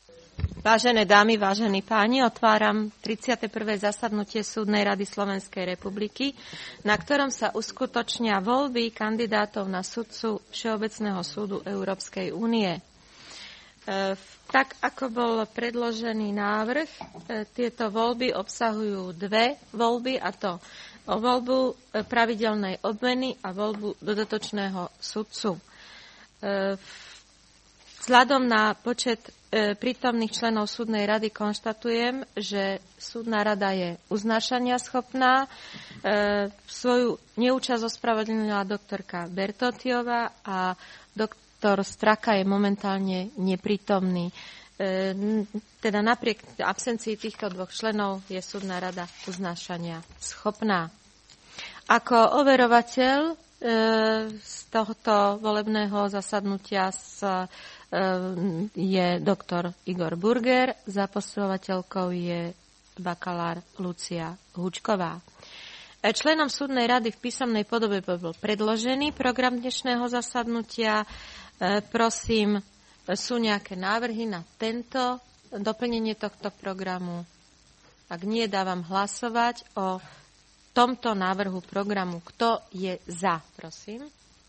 Vážené dámy, vážení páni, otváram 31. zasadnutie Súdnej rady Slovenskej republiky, na ktorom sa uskutočnia voľby kandidátov na sudcu Všeobecného súdu Európskej únie. Tak, ako bol predložený návrh, tieto voľby obsahujú dve voľby, a to o voľbu pravidelnej odmeny a voľbu dodatočného sudcu. Vzhľadom na počet prítomných členov súdnej rady konštatujem, že súdna rada je uznášania schopná. Svoju neúčasť ospravedlnila doktorka Bertotiová a doktor Straka je momentálne neprítomný. Teda napriek absencii týchto dvoch členov je súdna rada uznášania schopná. Ako overovateľ z tohto volebného zasadnutia je doktor Igor Burger, zaposlúvateľkou je bakalár Lucia Hučková. Členom súdnej rady v písomnej podobe bol predložený program dnešného zasadnutia. Prosím, sú nejaké návrhy na doplnenie tohto programu? Ak nie, dávam hlasovať o tomto návrhu programu. Kto je za, prosím?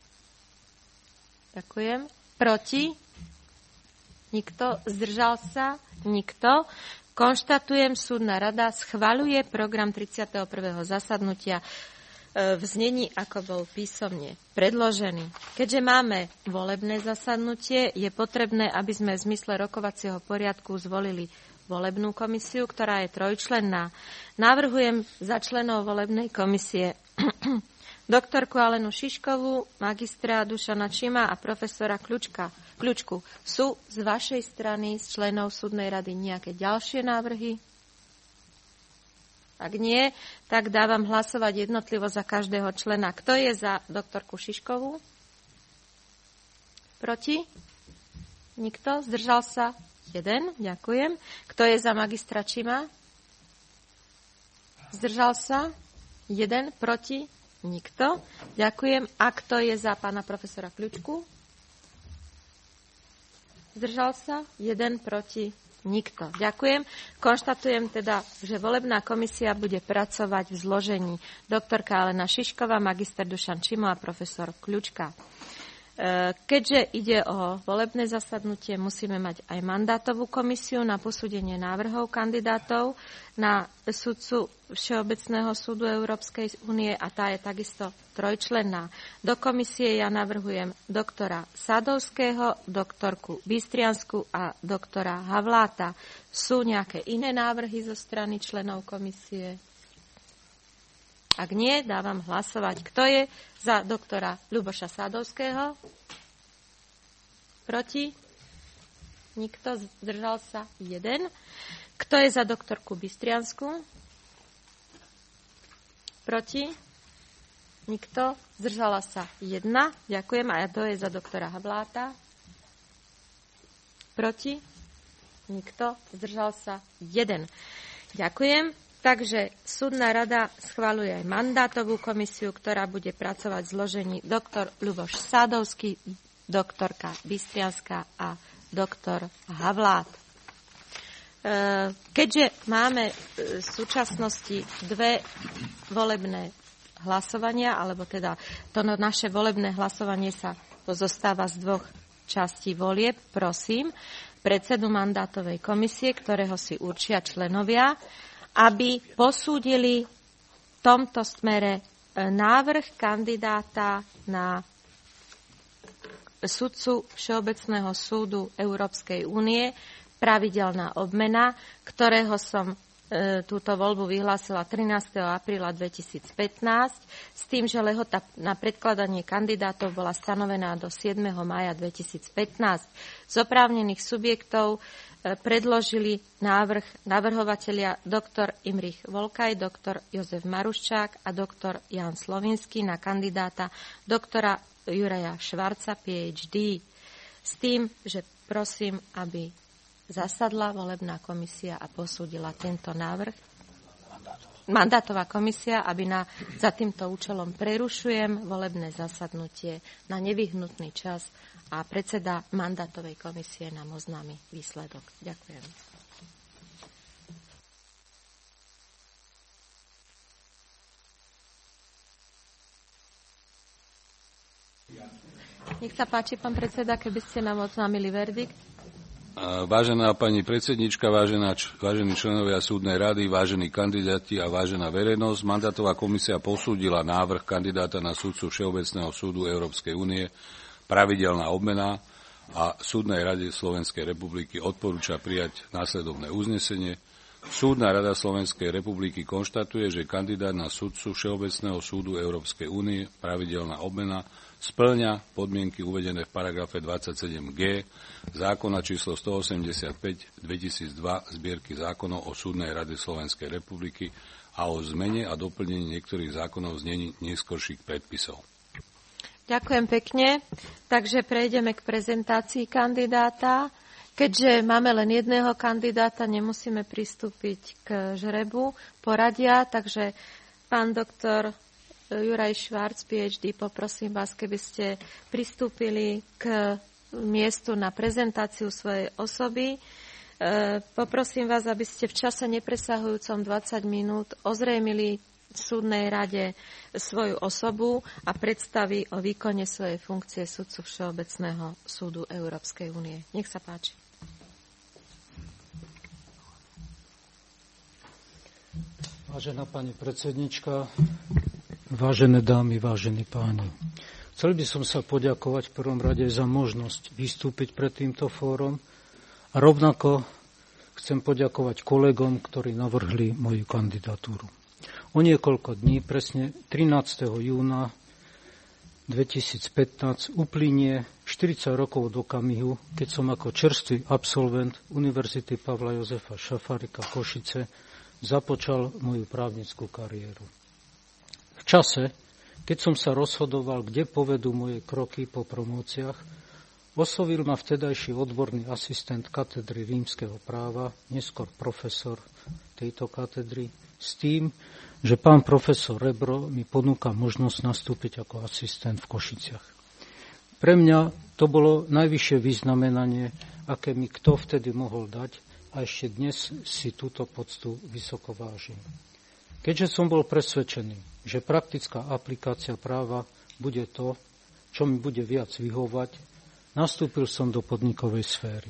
Ďakujem. Proti? Nikto. Zdržal sa? Nikto. Konštatujem, súdna rada schvaľuje program 31. zasadnutia v znení, ako bol písomne predložený. Keďže máme volebné zasadnutie, je potrebné, aby sme v zmysle rokovacieho poriadku zvolili volebnú komisiu, ktorá je trojčlenná. Navrhujem za členov volebnej komisie doktorku Alenu Šiškovú, magistra Dušana Čima a profesora Kľučku. Sú z vašej strany, z členov súdnej rady, nejaké ďalšie návrhy? Ak nie, tak dávam hlasovať jednotlivo za každého člena. Kto je za doktorku Šiškovú? Proti? Nikto? Zdržal sa? Jeden. Ďakujem. Kto je za magistra Čima? Zdržal sa? Jeden. Proti? Nikto. Ďakujem. A kto je za pána profesora Kľučku? Zdržal sa? Jeden. Proti? Nikto. Ďakujem. Konštatujem teda, že volebná komisia bude pracovať v zložení doktorka Alena Šišková, magister Dušan Čimo a profesor Kľučka. Keďže ide o volebné zasadnutie, musíme mať aj mandátovú komisiu na posúdenie návrhov kandidátov na sudcu Všeobecného súdu Európskej únie a tá je takisto trojčlenná. Do komisie ja navrhujem doktora Sadovského, doktorku Bystriansku a doktora Havláta. Sú nejaké iné návrhy zo strany členov komisie? Ak nie, dávam hlasovať. Kto je za doktora Ľuboša Sadovského? Proti? Nikto. Zdržal sa? Jeden. Kto je za doktorku Bystriansku? Proti? Nikto. Zdržala sa? Jedna. Ďakujem. A to je za doktora Havláta? Proti? Nikto. Zdržal sa? Jeden. Ďakujem. Takže súdna rada schvaľuje aj mandátovú komisiu, ktorá bude pracovať v zložení doktor Ľuboš Sadovský, doktorka Bystrianská a doktor Havlát. Keďže máme v súčasnosti dve volebné hlasovania, alebo teda to naše volebné hlasovanie sa pozostáva z dvoch častí volieb, prosím predsedu mandátovej komisie, ktorého si určia členovia, aby posúdili v tomto smere návrh kandidáta na sudcu Všeobecného súdu Európskej únie, pravidelná obmena, ktorého som túto voľbu vyhlásila 13. apríla 2015, s tým, že lehota na predkladanie kandidátov bola stanovená do 7. mája 2015. Z oprávnených subjektov predložili navrhovatelia doktor Imrich Volkaj, doktor Jozef Maruščák a doktor Jan Slovinský na kandidáta doktora Juraja Švarca, PhD. S tým, že prosím, aby zasadla volebná komisia a posúdila tento návrh. mandátová komisia, aby za týmto účelom prerušujem volebné zasadnutie na nevyhnutný čas a predseda mandátovej komisie nám oznámi výsledok. Ďakujem. Nech sa páči, pán predseda, keby ste nám oznámili verdikt. Vážená pani predsednička, vážení členovia súdnej rady, vážení kandidáti a vážená verejnosť, mandátová komisia posúdila návrh kandidáta na sudcu Všeobecného súdu Európskej únie, pravidelná obmena a Súdnej rade Slovenskej republiky odporúča prijať následovné uznesenie. Súdna rada Slovenskej republiky konštatuje, že kandidát na sudcu Všeobecného súdu Európskej únie, pravidelná obmena, spĺňa podmienky uvedené v paragrafe 27g zákona číslo 185/2002 zbierky zákonov o Súdnej rade Slovenskej republiky a o zmene a doplnení niektorých zákonov v znení neskorších predpisov. Ďakujem pekne. Takže prejdeme k prezentácii kandidáta. Keďže máme len jedného kandidáta, nemusíme pristúpiť k žrebu poradia, takže pán doktor Juraj Švarc, PhD, poprosím vás, keby ste pristúpili k miestu na prezentáciu svojej osoby. Poprosím vás, aby ste v čase nepresahujúcom 20 minút ozrejmili súdnej rade svoju osobu a predstaví o výkone svojej funkcie sudcu Všeobecného súdu Európskej únie. Nech sa páči. Vážená pani predsednička, vážené dámy, vážení páni. Chcel by som sa poďakovať v prvom rade za možnosť vystúpiť pred týmto fórom a rovnako chcem poďakovať kolegom, ktorí navrhli moju kandidatúru. O niekoľko dní, presne 13. júna 2015, uplynie 40 rokov od okamihu, keď som ako čerstvý absolvent Univerzity Pavla Jozefa Šafárika Košice započal moju právnickú kariéru. V čase, keď som sa rozhodoval, kde povedú moje kroky po promóciách, oslovil ma vtedajší odborný asistent katedry rímskeho práva, neskôr profesor tejto katedry, s tým, že pán profesor Rebro mi ponúka možnosť nastúpiť ako asistent v Košiciach. Pre mňa to bolo najvyššie vyznamenanie, aké mi kto vtedy mohol dať, a ešte dnes si túto poctu vysoko vážim. Keďže som bol presvedčený, že praktická aplikácia práva bude to, čo mi bude viac vyhovať, nastúpil som do podnikovej sféry.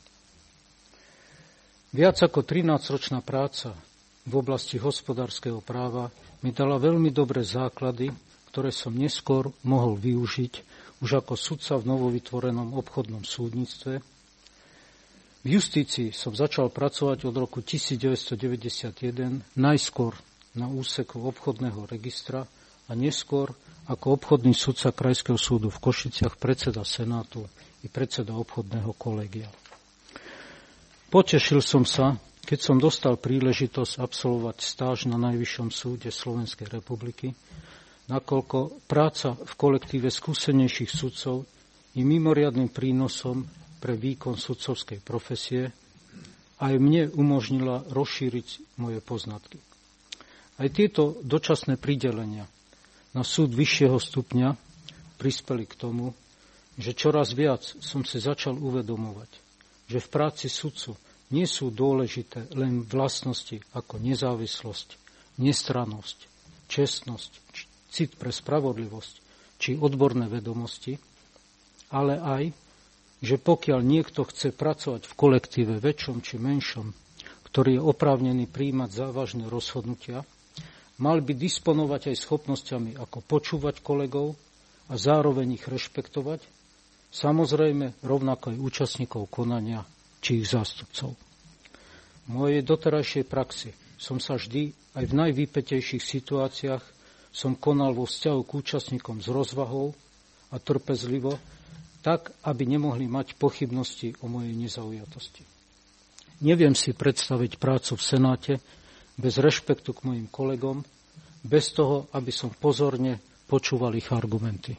Viac ako 13-ročná práca v oblasti hospodárskeho práva mi dala veľmi dobré základy, ktoré som neskôr mohol využiť už ako sudca v novovytvorenom obchodnom súdnictve. V justícii som začal pracovať od roku 1991, najskôr na úseku obchodného registra a neskôr ako obchodný sudca Krajského súdu v Košiciach, predseda Senátu i predseda obchodného kolegia. Potešil som sa, keď som dostal príležitosť absolvovať stáž na Najvyššom súde Slovenskej republiky, nakoľko práca v kolektíve skúsenejších sudcov je mimoriadnym prínosom pre výkon sudcovskej profesie a aj mne umožnila rozšíriť moje poznatky. Aj tieto dočasné pridelenia na súd vyššieho stupňa prispeli k tomu, že čoraz viac som si začal uvedomovať, že v práci sudcu nie sú dôležité len vlastnosti ako nezávislosť, nestrannosť, čestnosť, cit pre spravodlivosť či odborné vedomosti, ale aj že pokiaľ niekto chce pracovať v kolektíve väčšom či menšom, ktorý je oprávnený prijímať závažné rozhodnutia, mal by disponovať aj schopnosťami, ako počúvať kolegov a zároveň ich rešpektovať, samozrejme rovnako aj účastníkov konania či ich zástupcov. V mojej doterajšej praxi som sa vždy aj v najvýpätejších situáciách som konal vo vzťahu k účastníkom s rozvahou a trpezlivo, tak, aby nemohli mať pochybnosti o mojej nezaujatosti. Neviem si predstaviť prácu v Senáte bez rešpektu k mojim kolegom, bez toho, aby som pozorne počúval ich argumenty.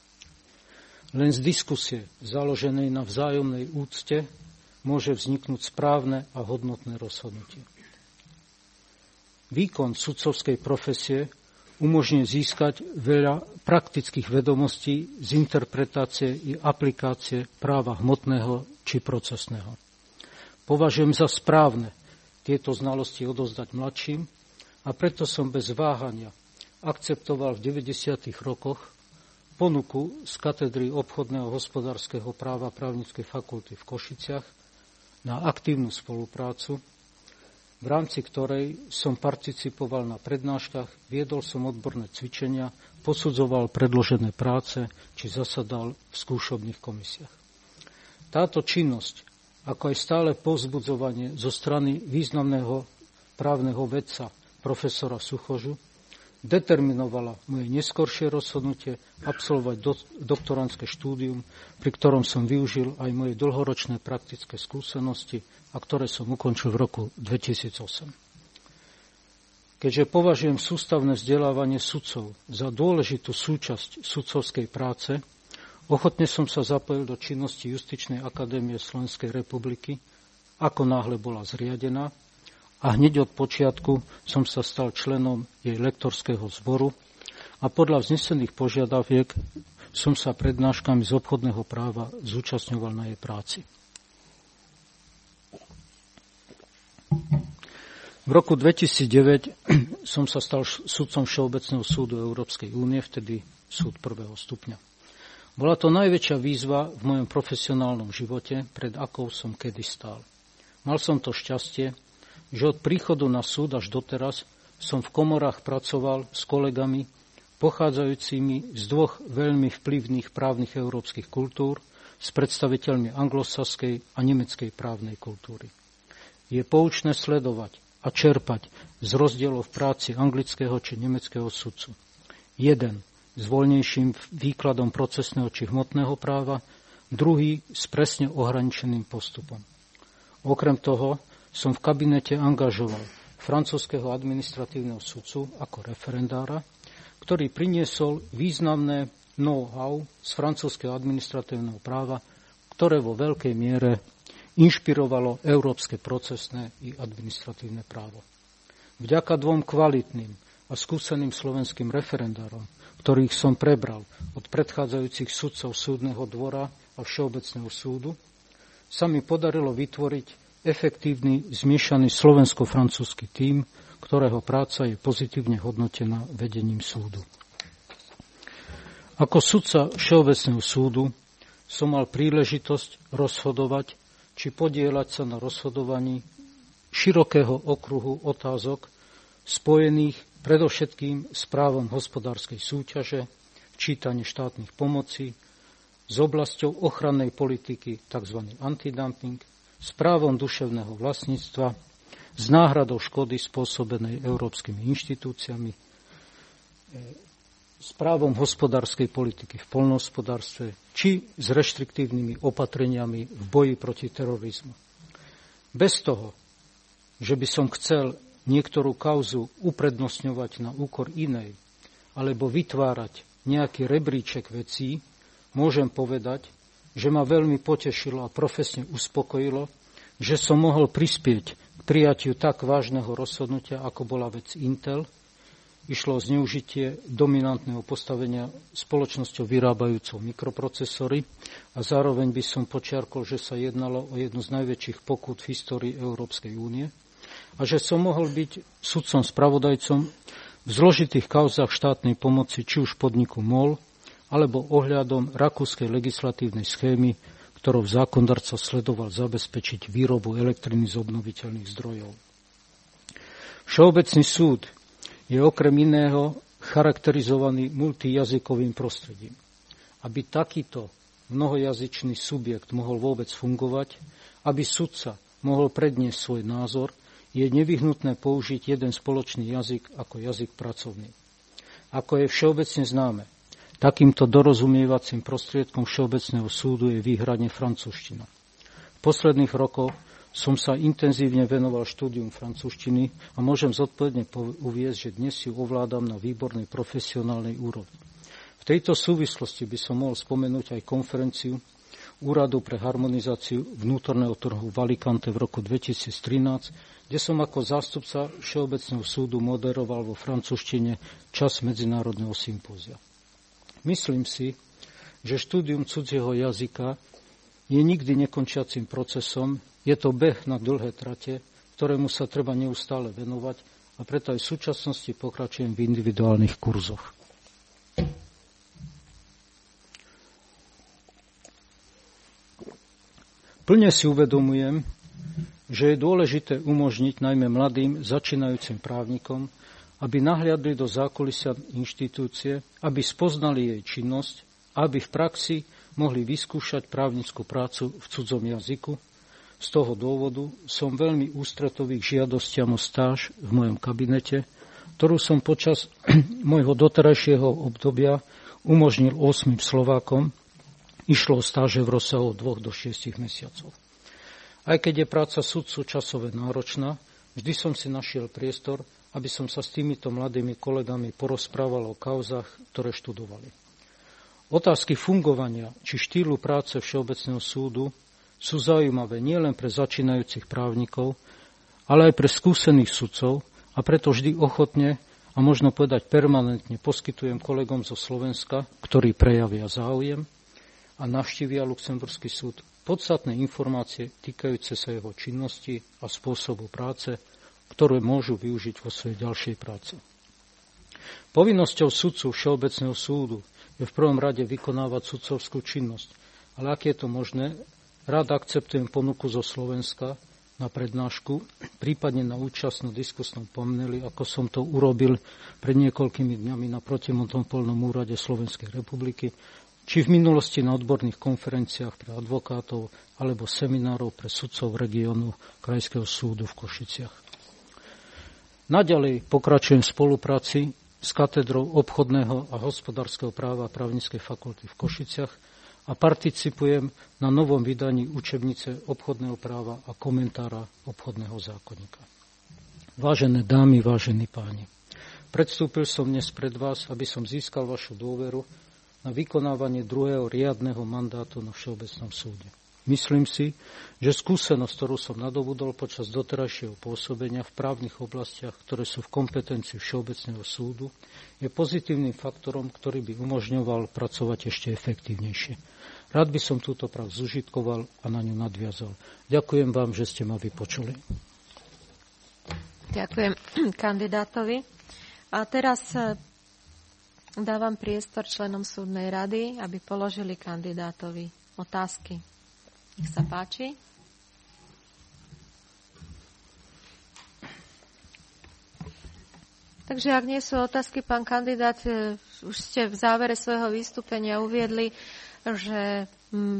Len z diskusie založenej na vzájomnej úcte môže vzniknúť správne a hodnotné rozhodnutie. Výkon sudcovskej profesie umožňuje získať veľa praktických vedomostí z interpretácie i aplikácie práva hmotného či procesného. Považujem za správne tieto znalosti odozdať mladším a preto som bez váhania akceptoval v 90. rokoch ponuku z katedry obchodného hospodárskeho práva Právnickej fakulty v Košiciach na aktívnu spoluprácu, v rámci ktorej som participoval na prednáškach, viedol som odborné cvičenia, posudzoval predložené práce či zasadal v skúšobných komisiách. Táto činnosť, ako aj stále povzbudzovanie zo strany významného právneho vedca profesora Suchožu, determinovala moje neskoršie rozhodnutie absolvovať doktorandské štúdium, pri ktorom som využil aj moje dlhoročné praktické skúsenosti a ktoré som ukončil v roku 2008. Keďže považujem sústavné vzdelávanie sudcov za dôležitú súčasť sudcovskej práce, ochotne som sa zapojil do činnosti Justičnej akadémie Slovenskej republiky, ako náhle bola zriadená, a hneď od počiatku som sa stal členom jej lektorského zboru a podľa vznesených požiadaviek som sa prednáškami z obchodného práva zúčastňoval na jej práci. V roku 2009 som sa stal sudcom Všeobecného súdu Európskej únie, vtedy súd prvého stupňa. Bola to najväčšia výzva v mojom profesionálnom živote, pred akou som kedy stál. Mal som to šťastie, že od príchodu na súd až doteraz som v komorách pracoval s kolegami pochádzajúcimi z dvoch veľmi vplyvných právnych európskych kultúr, s predstaviteľmi anglosaskej a nemeckej právnej kultúry. Je poučné sledovať a čerpať z rozdielov v práci anglického či nemeckého sudcu. Jeden s voľnejším výkladom procesného či hmotného práva, druhý s presne ohraničeným postupom. Okrem toho som v kabinete angažoval francúzskeho administratívneho sudcu ako referendára, ktorý priniesol významné know-how z francúzskeho administratívneho práva, ktoré vo veľkej miere inšpirovalo európske procesné i administratívne právo. Vďaka dvom kvalitným a skúseným slovenským referendárom, ktorých som prebral od predchádzajúcich sudcov súdneho dvora a Všeobecného súdu, sa mi podarilo vytvoriť efektívny, zmiešaný slovensko-francúzsky tím, ktorého práca je pozitívne hodnotená vedením súdu. Ako sudca Všeobecného súdu som mal príležitosť rozhodovať či podieľať sa na rozhodovaní širokého okruhu otázok spojených predovšetkým s právom hospodárskej súťaže, čítanie štátnych pomocí, s oblasťou ochrannej politiky tzv. Antidumping, s právom duševného vlastníctva, s náhradou škody spôsobenej európskymi inštitúciami, s právom hospodárskej politiky v poľnohospodárstve či s reštriktívnymi opatreniami v boji proti terorizmu. Bez toho, že by som chcel niektorú kauzu uprednostňovať na úkor inej alebo vytvárať nejaký rebríček vecí, môžem povedať, že ma veľmi potešilo a profesne uspokojilo, že som mohol prispieť k prijatiu tak vážneho rozhodnutia, ako bola vec Intel. Išlo o zneužitie dominantného postavenia spoločnosťou vyrábajúcou mikroprocesory a zároveň by som počiarkol, že sa jednalo o jednu z najväčších pokút v histórii Európskej únie a že som mohol byť sudcom spravodajcom v zložitých kauzách štátnej pomoci, či už podniku MOL, alebo ohľadom rakúskej legislatívnej schémy, ktorou zákondarca sledoval zabezpečiť výrobu elektriny z obnoviteľných zdrojov. Všeobecný súd je okrem iného charakterizovaný multijazykovým prostredím. Aby takýto mnohojazyčný subjekt mohol vôbec fungovať, aby sudca mohol predniesť svoj názor, je nevyhnutné použiť jeden spoločný jazyk ako jazyk pracovný. Ako je všeobecne známe, takýmto dorozumievacím prostriedkom Všeobecného súdu je výhradne francúzština. V posledných rokoch som sa intenzívne venoval štúdium francúzštiny a môžem zodpovedne uviesť, že dnes ju ovládam na výbornej profesionálnej úrovni. V tejto súvislosti by som mohol spomenúť aj konferenciu Úradu pre harmonizáciu vnútorného trhu v Alicante v roku 2013, kde som ako zástupca Všeobecného súdu moderoval vo francúzštine časť medzinárodného sympózia. Myslím si, že štúdium cudzieho jazyka je nikdy nekončiacim procesom, je to beh na dlhé trate, ktorému sa treba neustále venovať a preto aj v súčasnosti pokračujem v individuálnych kurzoch. Plne si uvedomujem, že je dôležité umožniť najmä mladým začínajúcim právnikom, aby nahliadli do zákulisia inštitúcie, aby spoznali jej činnosť, aby v praxi mohli vyskúšať právnickú prácu v cudzom jazyku. Z toho dôvodu som veľmi ústretový k žiadostiam o stáž v mojom kabinete, ktorú som počas môjho doterajšieho obdobia umožnil 8 Slovákom. Išlo o stáže v rozsahu 2 do 6 mesiacov. Aj keď je práca sudcu časové náročná, vždy som si našiel priestor, aby som sa s týmito mladými kolegami porozprával o kauzách, ktoré študovali. Otázky fungovania či štýlu práce Všeobecného súdu sú zaujímavé nielen pre začínajúcich právnikov, ale aj pre skúsených sudcov a preto vždy ochotne a možno povedať permanentne poskytujem kolegom zo Slovenska, ktorí prejavia záujem a navštívia Luxemburský súd podstatné informácie týkajúce sa jeho činnosti a spôsobu práce, ktoré môžu využiť vo svojej ďalšej práci. Povinnosťou sudcu Všeobecného súdu je v prvom rade vykonávať sudcovskú činnosť, ale ak je to možné, rád akceptujem ponuku zo Slovenska na prednášku, prípadne na účasť na diskusnom paneli, ako som to urobil pred niekoľkými dňami na protimonopolnom úrade Slovenskej republiky, či v minulosti na odborných konferenciách pre advokátov alebo seminárov pre sudcov regiónu Krajského súdu v Košiciach. Naďalej pokračujem v spolupráci s katedrou obchodného a hospodárskeho práva Právnickej fakulty v Košiciach a participujem na novom vydaní učebnice obchodného práva a komentára obchodného zákonníka. Vážené dámy, vážení páni, predstúpil som dnes pred vás, aby som získal vašu dôveru na vykonávanie druhého riadneho mandátu na Všeobecnom súde. Myslím si, že skúsenosť, ktorú som nadobudol počas doterajšieho pôsobenia v právnych oblastiach, ktoré sú v kompetencii Všeobecného súdu, je pozitívnym faktorom, ktorý by umožňoval pracovať ešte efektívnejšie. Rád by som túto prax zužitkoval a na ňu nadviazal. Ďakujem vám, že ste ma vypočuli. Ďakujem kandidátovi. A teraz dávam priestor členom súdnej rady, aby položili kandidátovi otázky. Nech sa páči. Takže ak nie sú otázky, pán kandidát, už ste v závere svojho vystúpenia uviedli, že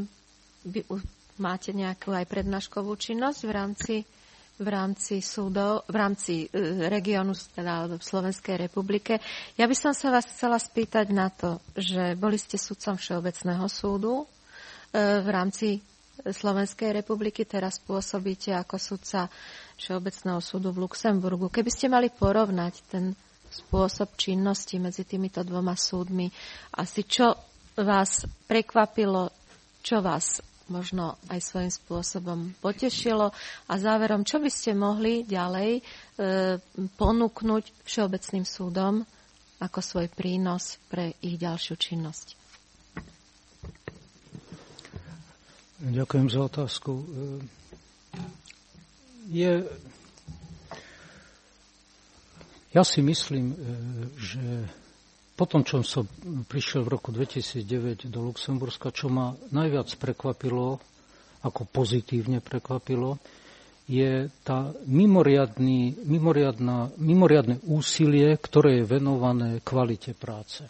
máte nejakú aj prednáškovú činnosť v rámci súdov, v rámci regiónu, teda v Slovenskej republike. Ja by som sa vás chcela spýtať na to, že boli ste sudcom Všeobecného súdu v rámci Slovenskej republiky, teraz pôsobíte ako sudca Všeobecného súdu v Luxemburgu. Keby ste mali porovnať ten spôsob činnosti medzi týmito dvoma súdmi, asi čo vás prekvapilo, čo vás možno aj svojím spôsobom potešilo a záverom, čo by ste mohli ďalej ponúknuť Všeobecným súdom ako svoj prínos pre ich ďalšiu činnosť? Ďakujem za otázku. Ja si myslím, že po tom, čo som prišiel v roku 2009 do Luxemburska, čo ma najviac prekvapilo, ako pozitívne prekvapilo, je tá mimoriadne úsilie, ktoré je venované kvalite práce.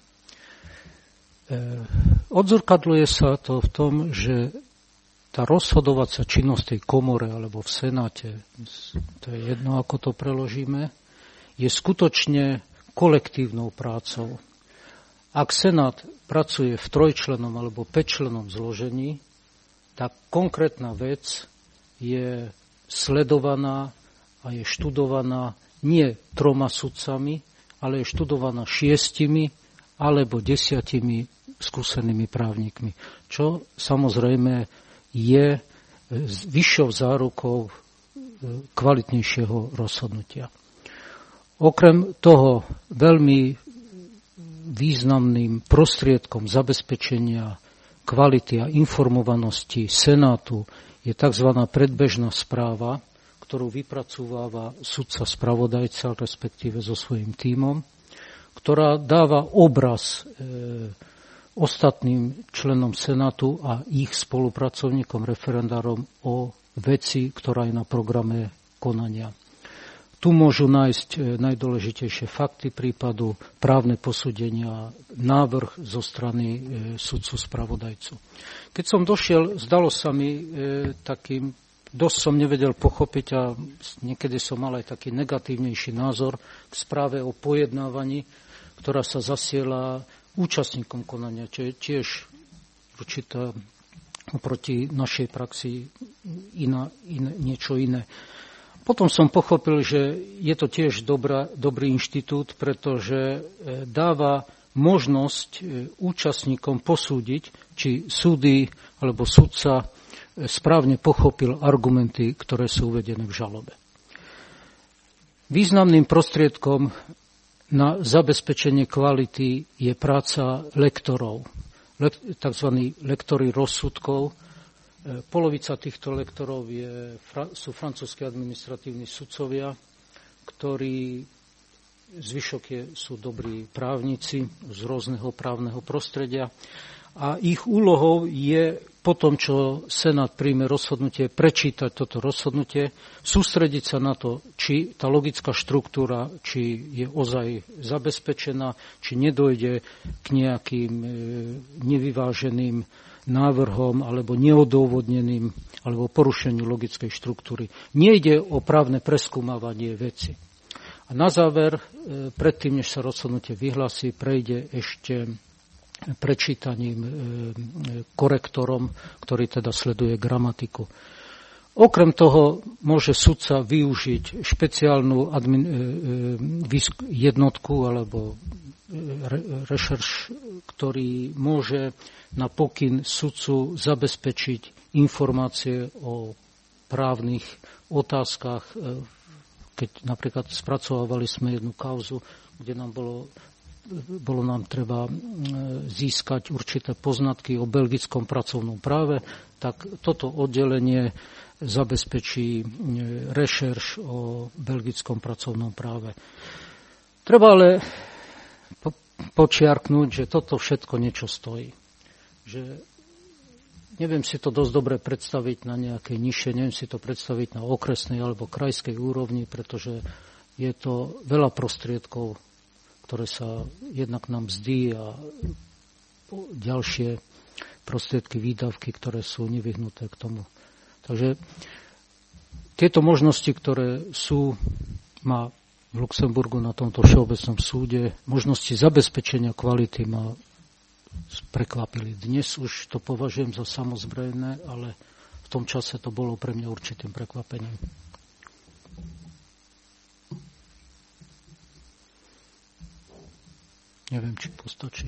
Odzrkadľuje sa to v tom, že tá rozhodovacia činnosť tej komore alebo v Senáte, to je jedno, ako to preložíme, je skutočne kolektívnou prácou. Ak Senát pracuje v 3-člennom alebo 5-člennom zložení, tak konkrétna vec je sledovaná a je študovaná nie 3 sudcami, ale je študovaná 6 alebo 10 skúsenými právnikmi. Čo samozrejme je vyššou zárukou kvalitnejšieho rozhodnutia. Okrem toho veľmi významným prostriedkom zabezpečenia kvality a informovanosti Senátu je tzv. Predbežná správa, ktorú vypracováva sudca spravodajca, respektíve so svojím tímom, ktorá dáva obraz ostatným členom Senátu a ich spolupracovníkom, referendárom o veci, ktorá je na programe konania. Tu môžu nájsť najdôležitejšie fakty prípadu, právne posúdenia, návrh zo strany sudcu spravodajcu. Keď som došiel, zdalo sa mi takým, dosť som nevedel pochopiť a niekedy som mal aj taký negatívnejší názor k správe o pojednávaní, ktorá sa zasiela účastníkom konania, čo je tiež určitá oproti našej praxi niečo iné. Potom som pochopil, že je to tiež dobrý inštitút, pretože dáva možnosť účastníkom posúdiť, či súdy alebo sudca správne pochopil argumenty, ktoré sú uvedené v žalobe. Významným prostriedkom na zabezpečenie kvality je práca lektorov, tzv. Lektori rozsudkov. Polovica týchto lektorov sú francúzski administratívni sudcovia, ktorí zvyšok sú dobrí právnici z rôzneho právneho prostredia. A ich úlohou je po tom, čo Senát príjme rozhodnutie, prečítať toto rozhodnutie, sústrediť sa na to, či tá logická štruktúra, či je ozaj zabezpečená, či nedojde k nejakým nevyváženým návrhom alebo neodôvodneným alebo porušeniu logickej štruktúry. Nejde o právne preskúmavanie veci. A na záver, predtým, než sa rozhodnutie vyhlási, prejde ešte prečítaním korektorom, ktorý teda sleduje gramatiku. Okrem toho môže sudca využiť špeciálnu jednotku alebo rešerš, ktorý môže na pokyn sudcu zabezpečiť informácie o právnych otázkach. Keď napríklad spracovávali sme jednu kauzu, kde nám bolo nám treba získať určité poznatky o belgickom pracovnom práve, tak toto oddelenie zabezpečí rešerš o belgickom pracovnom práve. Treba ale počiarknúť, že toto všetko niečo stojí. Že neviem si to dosť dobre predstaviť na nejakej nižšej, neviem si to predstaviť na okresnej alebo krajskej úrovni, pretože je to veľa prostriedkov, ktoré sa jednak nám mzdy a ďalšie prostriedky, výdavky, ktoré sú nevyhnuté k tomu. Takže tieto možnosti, ktoré má v Luxemburgu na tomto všeobecnom súde, možnosti zabezpečenia kvality ma prekvapili. Dnes už to považujem za samozrejné, ale v tom čase to bolo pre mňa určitým prekvapením. Neviem, či postačí.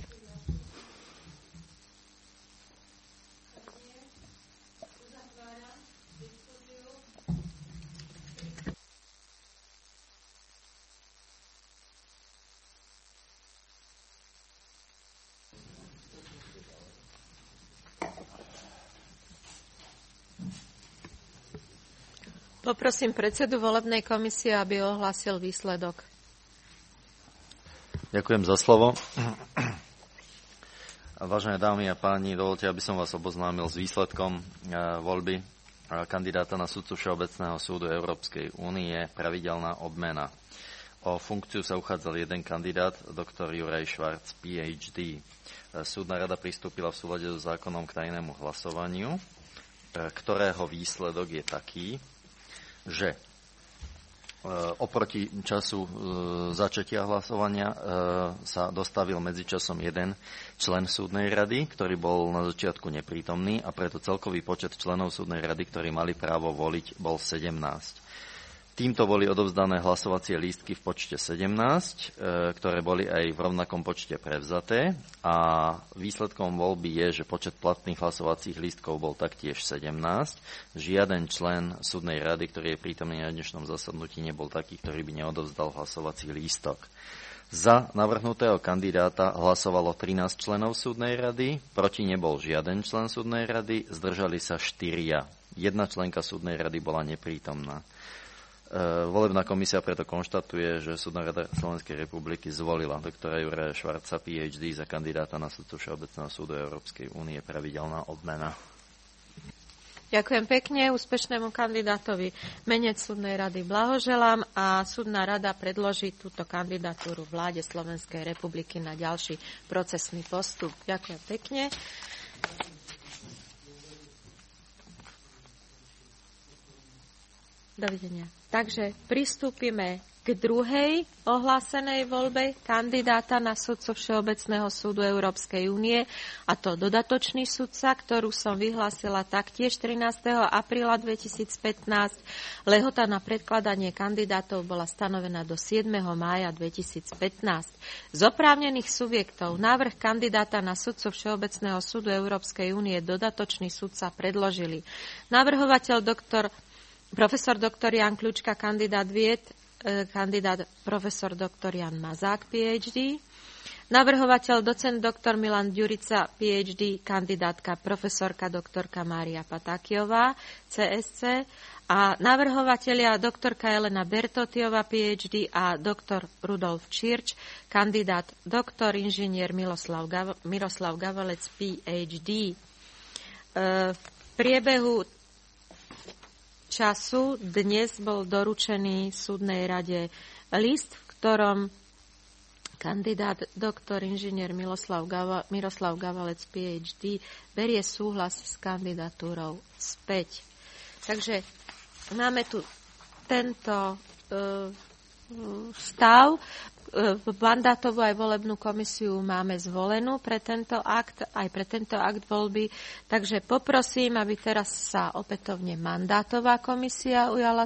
Poprosím predsedu volebnej komisie, aby ohlásil výsledok. Ďakujem za slovo. Vážené dámy a páni, dovolte, aby som vás oboznámil s výsledkom voľby kandidáta na sudcu Všeobecného súdu Európskej únie, pravidelná obmena. O funkciu sa uchádzal jeden kandidát, doktor Juraj Švarc, PhD. Súdna rada pristúpila v súlade so zákonom k tajnému hlasovaniu, ktorého výsledok je taký, že oproti času začatia hlasovania sa dostavil medzičasom jeden člen súdnej rady, ktorý bol na začiatku neprítomný a preto celkový počet členov súdnej rady, ktorí mali právo voliť, bol 17. Týmto boli odovzdané hlasovacie lístky v počte 17, ktoré boli aj v rovnakom počte prevzaté a výsledkom voľby je, že počet platných hlasovacích lístkov bol taktiež 17. Žiaden člen súdnej rady, ktorý je prítomný na dnešnom zasadnutí, nebol taký, ktorý by neodovzdal hlasovací lístok. Za navrhnutého kandidáta hlasovalo 13 členov súdnej rady, proti nebol žiaden člen súdnej rady, zdržali sa 4. Jedna členka súdnej rady bola neprítomná. Volebná komisia preto konštatuje, že Súdna rada Slovenskej republiky zvolila doktora Juraja Švarca, PhD, za kandidáta na sudcu Všeobecného súdu Európskej únie, pravidelná odmena. Ďakujem pekne úspešnému kandidátovi. Mene Súdnej rady blahoželám a Súdna rada predloží túto kandidatúru vláde Slovenskej republiky na ďalší procesný postup. Ďakujem pekne. Dovidenia. Takže pristúpime k druhej ohlásenej voľbe kandidáta na sudcu Všeobecného súdu Európskej únie, a to dodatočný sudca, ktorú som vyhlásila taktiež 13. apríla 2015. Lehota na predkladanie kandidátov bola stanovená do 7. mája 2015. Z oprávnených subjektov návrh kandidáta na sudcu Všeobecného súdu Európskej únie dodatočný sudca predložili navrhovateľ profesor doktor Jan Kľučka, kandidát vied, kandidát profesor doktor Jan Mazák, PhD, navrhovateľ docent doktor Milan Ďurica, PhD, kandidátka profesorka doktorka Mária Patákiová, CSC, a navrhovatelia doktorka Elena Bertotiová, PhD, a doktor Rudolf Čirč, kandidát doktor inžinier Miroslav Gavalec, PhD. V priebehu času dnes bol doručený Súdnej rade list, v ktorom kandidát doktor inžinier Miroslav Gavalec, PhD, berie súhlas s kandidatúrou späť. Takže máme tu tento stav. Mandátovú aj volebnú komisiu máme zvolenú pre tento akt, aj pre tento akt voľby. Takže poprosím, aby teraz sa opätovne mandátová komisia ujala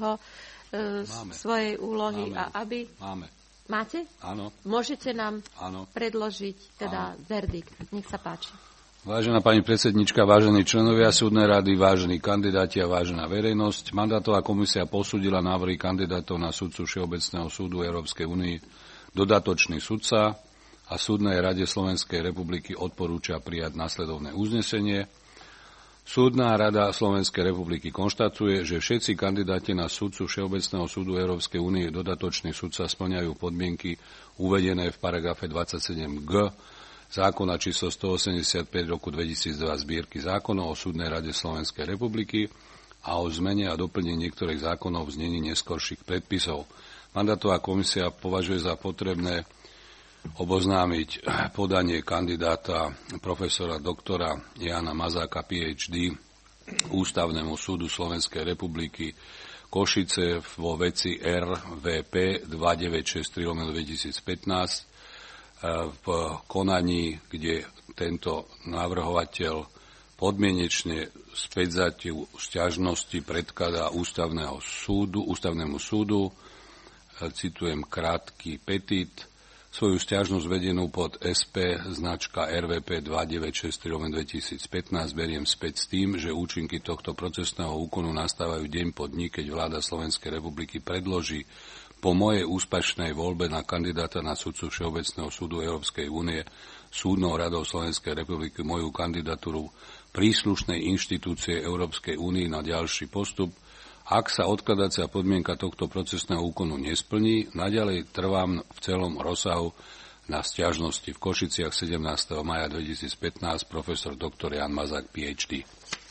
svojej úlohy. Máme. A aby... Máme. Máte? Áno. Môžete nám Áno. predložiť verdikt. Nech sa páči. Vážená pani predsednička, vážení členovia súdnej rady, vážení kandidáti a vážená verejnosť, mandátová komisia posúdila návrhy kandidátov na sudcu Všeobecného súdu Európskej únie dodatočný sudca a Súdnej rade Slovenskej republiky odporúča prijať nasledovné uznesenie. Súdna rada Slovenskej republiky konštatuje, že všetci kandidáti na sudcu Všeobecného súdu Európskej únie dodatočný sudca spĺňajú podmienky uvedené v paragrafe 27g zákona číslo 185 roku 2002 zbierky zákonov o Súdnej rade Slovenskej republiky a o zmene a doplnení niektorých zákonov v znení neskorších predpisov. Mandátová komisia považuje za potrebné oboznámiť podanie kandidáta profesora doktora Jana Mazáka, PhD, Ústavnému súdu Slovenskej republiky Košice vo veci RVP 2963/2015 v konaní, kde tento navrhovateľ podmienečne späťvzatiu sťažnosti predkladá Ústavnému súdu, citujem krátky petít, svoju sťažnosť vedenú pod SP značka RVP 2963/2015 beriem späť s tým, že účinky tohto procesného úkonu nastávajú deň po dni, keď vláda Slovenskej republiky predloží po mojej úspešnej voľbe na kandidáta na sudcu Všeobecného súdu Európskej únie Súdnou radou Slovenskej republiky moju kandidatúru príslušnej inštitúcie Európskej únie na ďalší postup. Ak sa odkladacia podmienka tohto procesného úkonu nesplní, naďalej trvám v celom rozsahu na sťažnosti v Košiciach 17. maja 2015 profesor doktor Jan Mazák, PhD.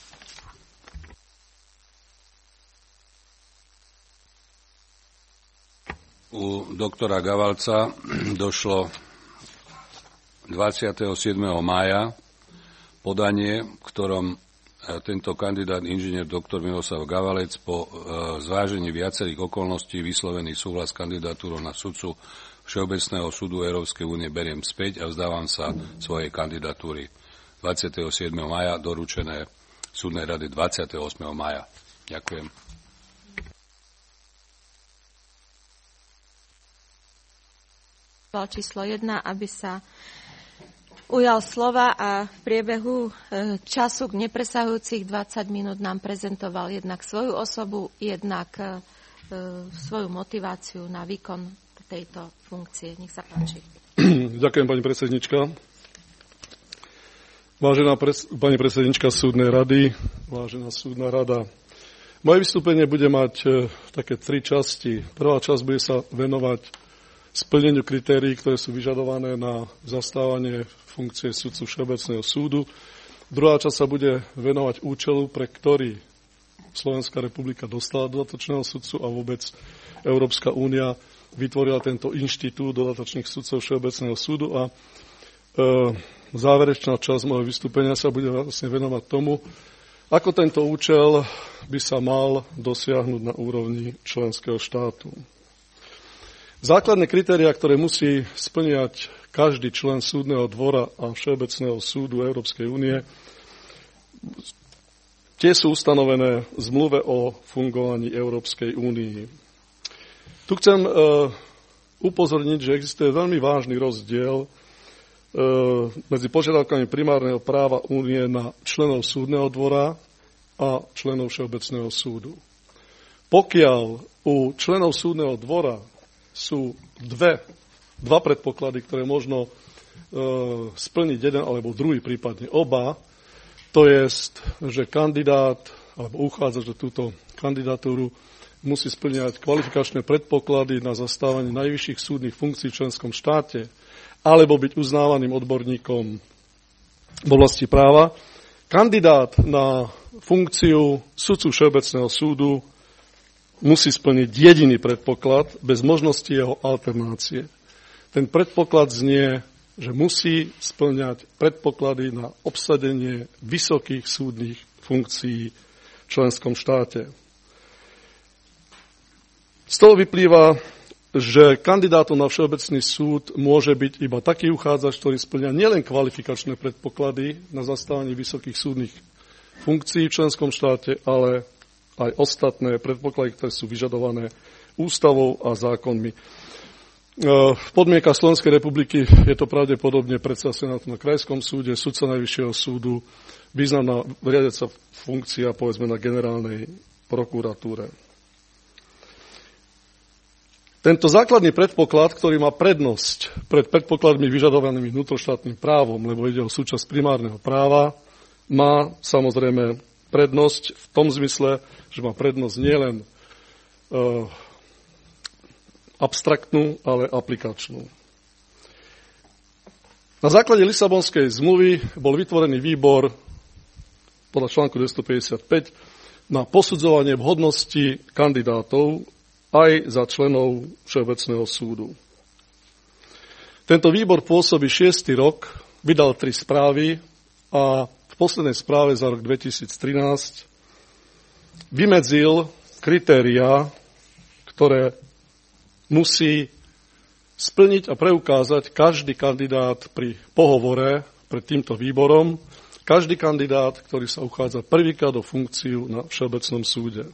U doktora Gavalca došlo 27. mája podanie, v ktorom tento kandidát inžinier doktor Miroslav Gavalec po zvážení viacerých okolností vyslovený súhlas s kandidatúrou na sudcu Všeobecného súdu Európskej únie beriem späť a vzdávam sa svojej kandidatúry 27. mája, doručené Súdnej rady 28. mája. Ďakujem. číslo 1, aby sa ujal slova a v priebehu času nepresahujúcich 20 minút nám prezentoval jednak svoju osobu, jednak svoju motiváciu na výkon tejto funkcie. Nech sa páči. Ďakujem, pani predsednička. Vážená pani predsednička súdnej rady, vážená súdna rada, moje vystúpenie bude mať také 3 časti. Prvá časť bude sa venovať splneniu kritérií, ktoré sú vyžadované na zastávanie funkcie sudcu Všeobecného súdu. Druhá časť sa bude venovať účelu, pre ktorý Slovenská republika dostala dodatočného sudcu a vôbec Európska únia vytvorila tento inštitút dodatočných sudcov Všeobecného súdu a záverečná časť môjho vystúpenia sa bude vlastne venovať tomu, ako tento účel by sa mal dosiahnuť na úrovni členského štátu. Základné kritériá, ktoré musí splňať každý člen súdneho dvora a Všeobecného súdu Európskej únie, tie sú ustanovené v zmluve o fungovaní Európskej únii. Tu chcem upozorniť, že existuje veľmi vážny rozdiel medzi požiadavkami primárneho práva únie na členov súdneho dvora a členov Všeobecného súdu. Pokiaľ u členov súdneho dvora sú dva predpoklady, ktoré možno splniť jeden alebo druhý, prípadne oba, to je, že kandidát alebo uchádzač do túto kandidatúru musí splňať kvalifikačné predpoklady na zastávanie najvyšších súdnych funkcií v členskom štáte alebo byť uznávaným odborníkom v oblasti práva. Kandidát na funkciu sudcu Všeobecného súdu musí splniť jediný predpoklad bez možnosti jeho alternácie. Ten predpoklad znie, že musí splňať predpoklady na obsadenie vysokých súdnych funkcií v členskom štáte. Z toho vyplýva, že kandidátom na Všeobecný súd môže byť iba taký uchádzač, ktorý splňa nielen kvalifikačné predpoklady na zastávanie vysokých súdnych funkcií v členskom štáte, ale aj ostatné predpoklady, ktoré sú vyžadované ústavou a zákonmi. V podmienkach Slovenskej republiky je to pravdepodobne predseda Senátu na Krajskom súde, sudca Najvyššieho súdu, významná riadiaca funkcia, povedzme, na generálnej prokuratúre. Tento základný predpoklad, ktorý má prednosť pred predpokladmi vyžadovanými vnútroštátnym právom, lebo ide o súčasť primárneho práva, má samozrejme prednosť v tom zmysle, že má prednosť nielen abstraktnú, ale aplikačnú. Na základe Lisabonskej zmluvy bol vytvorený výbor podľa článku 255 na posudzovanie vhodnosti kandidátov aj za členov Všeobecného súdu. Tento výbor pôsobí 6. rok, vydal 3 správy a v poslednej správe za rok 2013 vymedzil kritériá, ktoré musí splniť a preukázať každý kandidát pri pohovore pred týmto výborom, každý kandidát, ktorý sa uchádza prvýkrát do funkciu na Všeobecnom súde.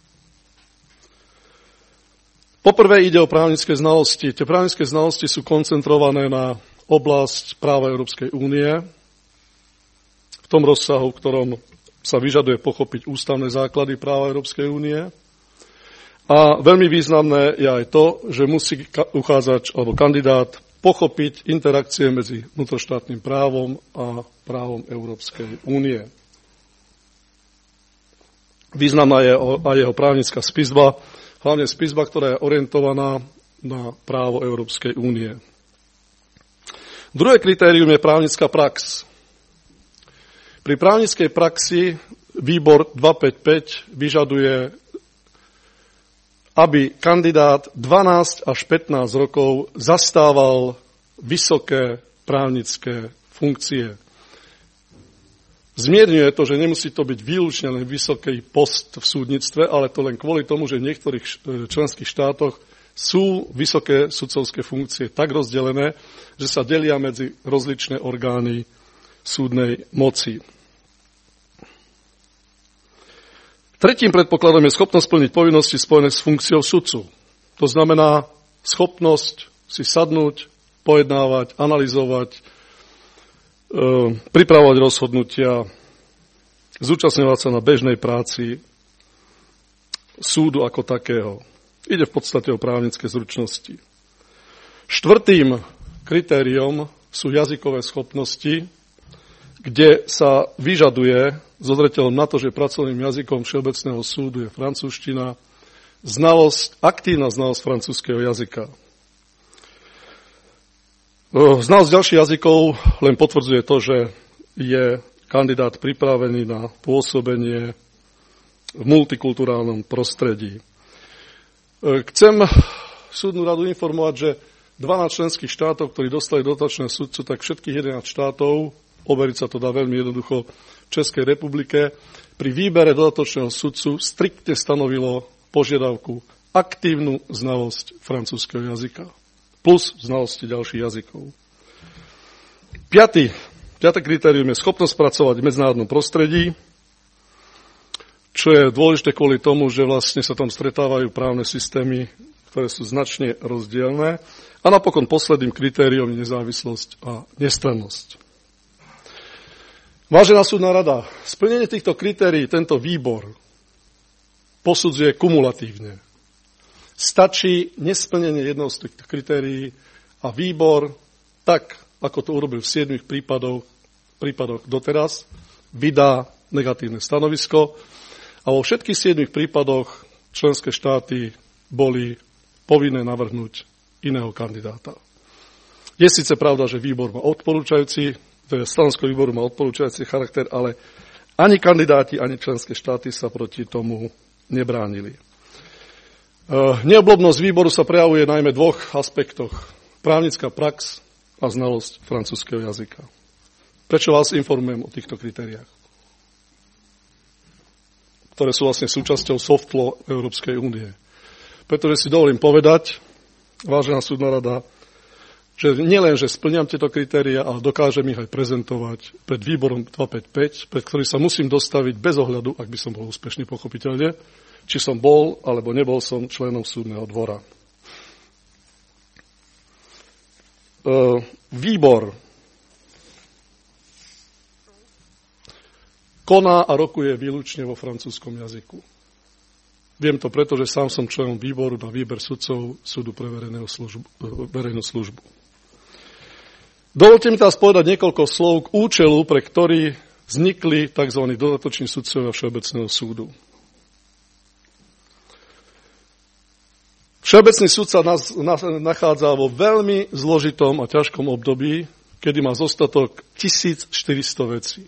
Poprvé ide o právnické znalosti. Tie právnické znalosti sú koncentrované na oblasť práva Európskej únie v tom rozsahu, v ktorom sa vyžaduje pochopiť ústavné základy práva Európskej únie. A veľmi významné je aj to, že musí uchádzač alebo kandidát pochopiť interakcie medzi vnútroštátnym právom a právom Európskej únie. Významná je aj jeho právnická spisba, hlavne spisba, ktorá je orientovaná na právo Európskej únie. Druhé kritérium je právnická prax. Pri právnickej praxi výbor 255 vyžaduje, aby kandidát 12 až 15 rokov zastával vysoké právnické funkcie. Zmierňuje to, že nemusí to byť výlučne len vysoký post v súdnictve, ale to len kvôli tomu, že v niektorých členských štátoch sú vysoké sudcovské funkcie tak rozdelené, že sa delia medzi rozličné orgány súdnej moci. Tretím predpokladom je schopnosť splniť povinnosti spojené s funkciou sudcu. To znamená schopnosť si sadnúť pojednávať, analyzovať, pripravovať rozhodnutia, zúčastňovať sa na bežnej práci súdu ako takého. Ide v podstate o právnické zručnosti. Štvrtým kritériom sú jazykové schopnosti, kde sa vyžaduje, so zreteľom na to, že pracovným jazykom Všeobecného súdu je francúzština, aktívna znalosť francúzskeho jazyka. Znalosť ďalších jazykov len potvrdzuje to, že je kandidát pripravený na pôsobenie v multikulturálnom prostredí. Chcem súdnu radu informovať, že 12 členských štátov, ktorí dostali dotačného sudcu, tak všetkých 11 štátov, overiť sa to dá veľmi jednoducho, v Českej republike, pri výbere dodatočného sudcu striktne stanovilo požiadavku aktívnu znalosť francúzskeho jazyka plus znalosti ďalších jazykov. Piaté kritérium je schopnosť pracovať v medzinárodnom prostredí, čo je dôležité kvôli tomu, že vlastne sa tam stretávajú právne systémy, ktoré sú značne rozdielne. A napokon posledným kritériom je nezávislosť a nestrannosť. Vážená súdna rada, splnenie týchto kritérií tento výbor posudzuje kumulatívne. Stačí nesplnenie jedného z týchto kritérií a výbor, tak ako to urobil v 7 prípadoch doteraz, vydá negatívne stanovisko a vo všetkých 7 prípadoch členské štáty boli povinné navrhnúť iného kandidáta. Je síce pravda, že výbor má odporúčajúci, stanovisko výboru má odporúčajúci charakter, ale ani kandidáti, ani členské štáty sa proti tomu nebránili. Neoblobnosť výboru sa prejavuje najmä v 2 aspektoch. Právnická prax a znalosť francúzskeho jazyka. Prečo vás informujem o týchto kritériách? Ktoré sú vlastne súčasťou soft law Európskej únie. Pretože si dovolím povedať, vážená súdna rada, že nielen, že splňam tieto kritéria, ale dokážem ich aj prezentovať pred výborom 255, pred ktorý sa musím dostaviť bez ohľadu, ak by som bol úspešný pochopiteľne, či som bol alebo nebol som členom súdneho dvora. Výbor koná a rokuje výlučne vo francúzskom jazyku. Viem to preto, že sám som členom výboru na výber sudcov súdu pre verejnú službu. Dovolte mi teraz povedať niekoľko slov k účelu, pre ktorý vznikli tzv. Dodatoční sudcovia Všeobecného súdu. Všeobecný súd sa nachádza vo veľmi zložitom a ťažkom období, kedy má zostatok 1400 vecí.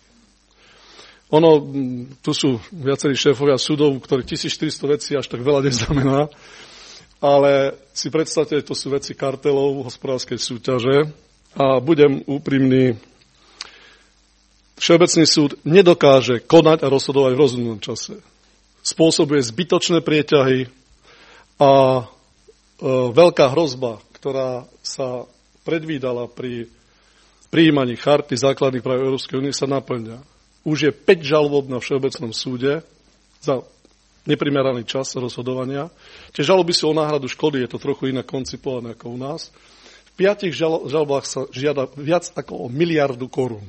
Tu sú viacerí šéfovia súdov, ktorých 1400 vecí až tak veľa neznamená, ale si predstavte, to sú veci kartelov, hospodárskej súťaže a budem úprimný. Všeobecný súd nedokáže konať a rozhodovať v rozumnom čase. Spôsobuje zbytočné prieťahy a veľká hrozba, ktorá sa predvídala pri prijímaní charty základných práv Európskej únie, sa naplňa. Už je 5 žalob na Všeobecnom súde za neprimeraný čas rozhodovania. Tie žaloby sú o náhradu škody, je to trochu inak koncipované ako u nás. V 5 žalobách sa žiada viac ako o 1 miliardu korún.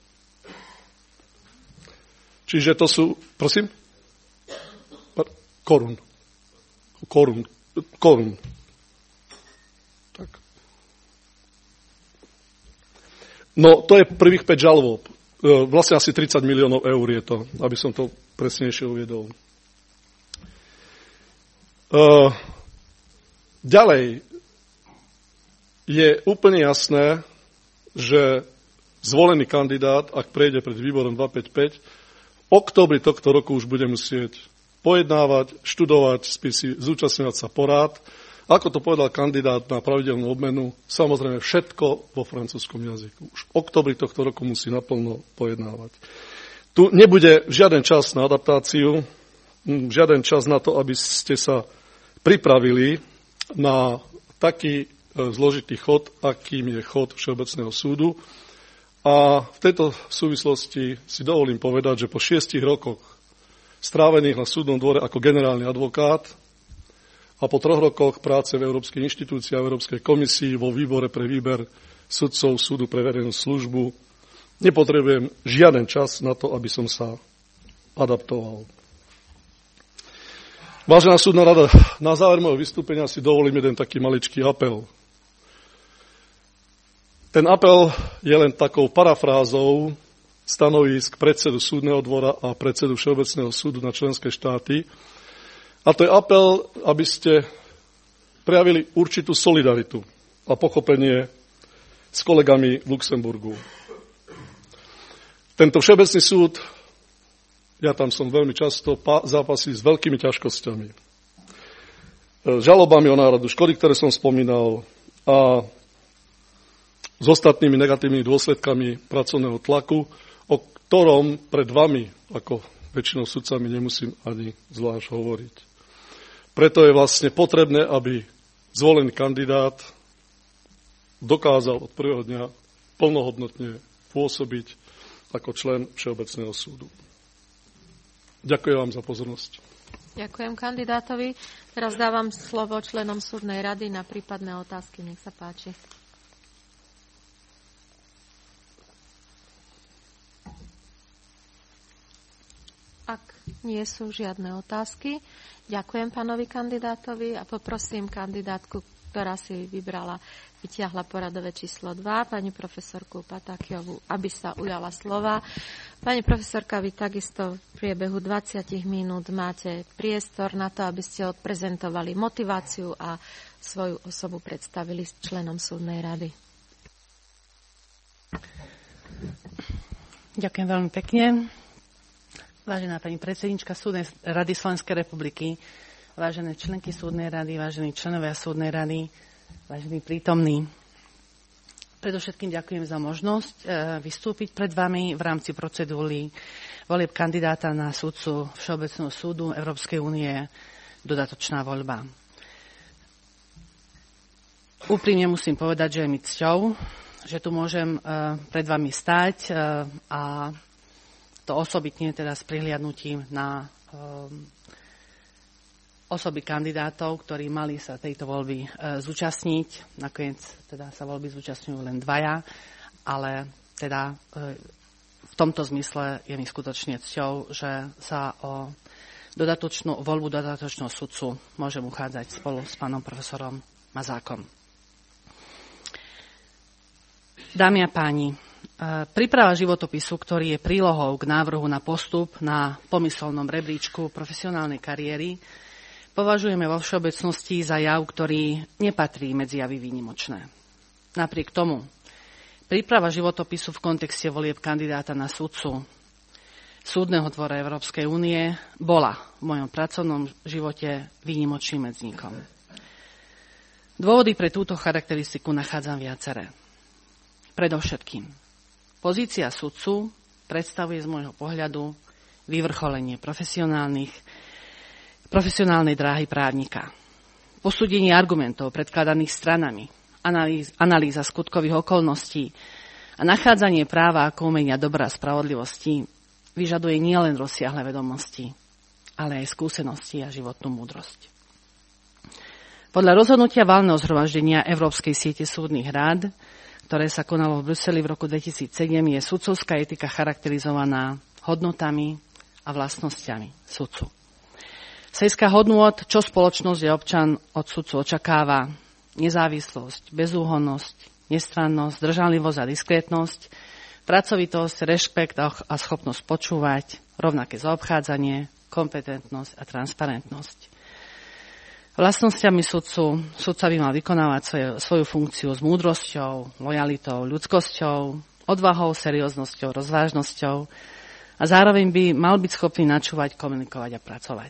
Čiže to sú, prosím? Korún. Tak. No, to je prvých 5 žalob. Vlastne asi 30 miliónov eur je to, aby som to presnejšie uviedol. Ďalej je úplne jasné, že zvolený kandidát, ak prejde pred výborom 255, v októbri tohto roku už bude musieť pojednávať, študovať spisy, zúčastňovať sa porád. Ako to povedal kandidát na pravidelnú obmenu, samozrejme všetko vo francúzskom jazyku. Už v októbri tohto roku musí naplno pojednávať. Tu nebude žiaden čas na adaptáciu, žiaden čas na to, aby ste sa pripravili na taký zložitý chod, akým je chod Všeobecného súdu. A v tejto súvislosti si dovolím povedať, že po 6 rokoch strávených na súdnom dvore ako generálny advokát a po 3 rokoch práce v Európskej inštitúcii a Európskej komisii vo výbore pre výber sudcov súdu pre verejnú službu nepotrebujem žiaden čas na to, aby som sa adaptoval. Vážená súdna rada, na záver môjho vystúpenia si dovolím jeden taký maličký apel. Ten apel je len takou parafrázou stanovísk predsedu súdneho dvora a predsedu Všeobecného súdu na členské štáty. A to je apel, aby ste prejavili určitú solidaritu a pochopenie s kolegami v Luxemburgu. Tento Všeobecný súd, ja tam som veľmi často, zápasí s veľkými ťažkosťami. Žalobami o náhradu škody, ktoré som spomínal, a s ostatnými negatívnymi dôsledkami pracovného tlaku, o ktorom pred vami, ako väčšinou sudcami, nemusím ani zvlášť hovoriť. Preto je vlastne potrebné, aby zvolený kandidát dokázal od prvého dňa plnohodnotne pôsobiť ako člen Všeobecného súdu. Ďakujem vám za pozornosť. Ďakujem kandidátovi. Teraz dávam slovo členom súdnej rady na prípadné otázky. Nech sa páči. Ak nie sú žiadne otázky, ďakujem pánovi kandidátovi a poprosím kandidátku, ktorá si vytiahla poradové číslo 2, pani profesorku Patakiovu, aby sa ujala slova. Pani profesorka, vy takisto v priebehu 20 minút máte priestor na to, aby ste odprezentovali motiváciu a svoju osobu predstavili s členom súdnej rady. Ďakujem veľmi pekne. Vážená pani predsednička Súdnej rady Slovenskej republiky, vážené členky Súdnej rady, vážení členovia Súdnej rady, vážení prítomní. Predovšetkým ďakujem za možnosť vystúpiť pred vami v rámci procedúry volieb kandidáta na sudcu Všeobecného súdu Európskej únie, dodatočná voľba. Úprimne musím povedať, že je mi cťou, že tu môžem pred vami stáť a to osobitne teda s prihliadnutím na osoby kandidátov, ktorí mali sa tejto voľby zúčastniť. Nakoniec teda sa voľby zúčastňujú len 2, ale teda v tomto zmysle je mi skutočne cťou, že sa o voľbu dodatočného sudcu môžem uchádzať spolu s pánom profesorom Mazákom. Dámy a páni, príprava životopisu, ktorý je prílohou k návrhu na postup na pomyselnom rebríčku profesionálnej kariéry, považujeme vo všeobecnosti za jav, ktorý nepatrí medzi javy výnimočné. Napriek tomu, príprava životopisu v kontexte volieb kandidáta na sudcu Súdneho dvora Európskej únie bola v mojom pracovnom živote výnimočným medzníkom. Dôvody pre túto charakteristiku nachádzam viaceré. Predovšetkým, pozícia sudcu predstavuje z môjho pohľadu vyvrcholenie profesionálnej dráhy právnika. Posúdenie argumentov predkladaných stranami, analýza skutkových okolností a nachádzanie práva ako umenia dobra a spravodlivosti vyžaduje nielen rozsiahle vedomosti, ale aj skúsenosti a životnú múdrosť. Podľa rozhodnutia valného zhromaždenia Európskej siete súdnych rád, ktoré sa konalo v Bruseli v roku 2007, je sudcovská etika charakterizovaná hodnotami a vlastnosťami sudcu. Z hľadiska hodnôt, čo spoločnosť a občan od sudcu očakáva: nezávislosť, bezúhonnosť, nestrannosť, zdržanlivosť a diskrétnosť, pracovitosť, rešpekt a schopnosť počúvať, rovnaké zaobchádzanie, kompetentnosť a transparentnosť. Vlastnosťami sudca by mal vykonávať svoju funkciu s múdrosťou, lojalitou, ľudskosťou, odvahou, serióznosťou, rozvážnosťou a zároveň by mal byť schopný načúvať, komunikovať a pracovať.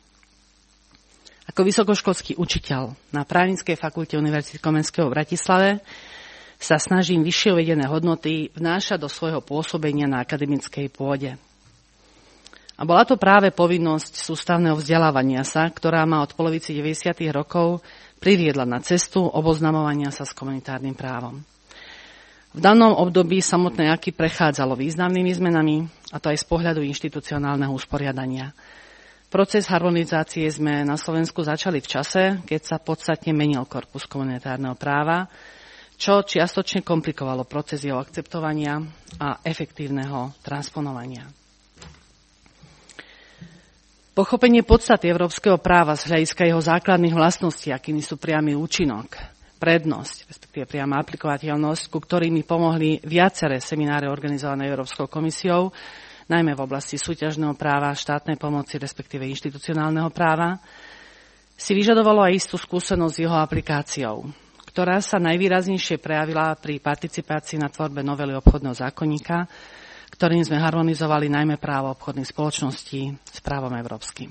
Ako vysokoškolský učiteľ na Právnickej fakulte Univerzity Komenského v Bratislave sa snažím vyššie uvedené hodnoty vnášať do svojho pôsobenia na akademickej pôde. A bola to práve povinnosť sústavného vzdelávania sa, ktorá ma od polovici 90. rokov priviedla na cestu oboznamovania sa s komunitárnym právom. V danom období samotné AKI prechádzalo významnými zmenami, a to aj z pohľadu inštitucionálneho usporiadania. Proces harmonizácie sme na Slovensku začali v čase, keď sa podstatne menil korpus komunitárneho práva, čo čiastočne komplikovalo proces jeho akceptovania a efektívneho transponovania. Pochopenie podstaty európskeho práva z hľadiska jeho základných vlastností, akými sú priamy účinok, prednosť, respektíve priama aplikovateľnosť, ku ktorými pomohli viaceré semináre organizované Európskou komisiou, najmä v oblasti súťažného práva, štátnej pomoci, respektíve inštitucionálneho práva, si vyžadovalo aj istú skúsenosť s jeho aplikáciou, ktorá sa najvýraznejšie prejavila pri participácii na tvorbe novely obchodného zákonníka, ktorým sme harmonizovali najmä právo obchodných spoločností s právom európskym.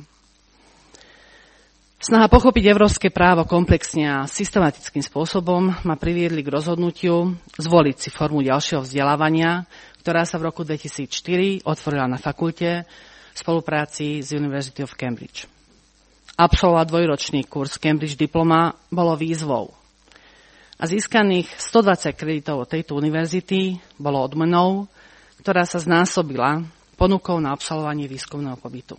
Snaha pochopiť európske právo komplexne a systematickým spôsobom ma priviedli k rozhodnutiu zvoliť si formu ďalšieho vzdelávania, ktorá sa v roku 2004 otvorila na fakulte v spolupráci s University of Cambridge. Absolvovať dvojročný kurz Cambridge Diploma bolo výzvou. A získaných 120 kreditov od tejto univerzity bolo odmenou, ktorá sa znásobila ponukou na absolvovanie výskumného pobytu.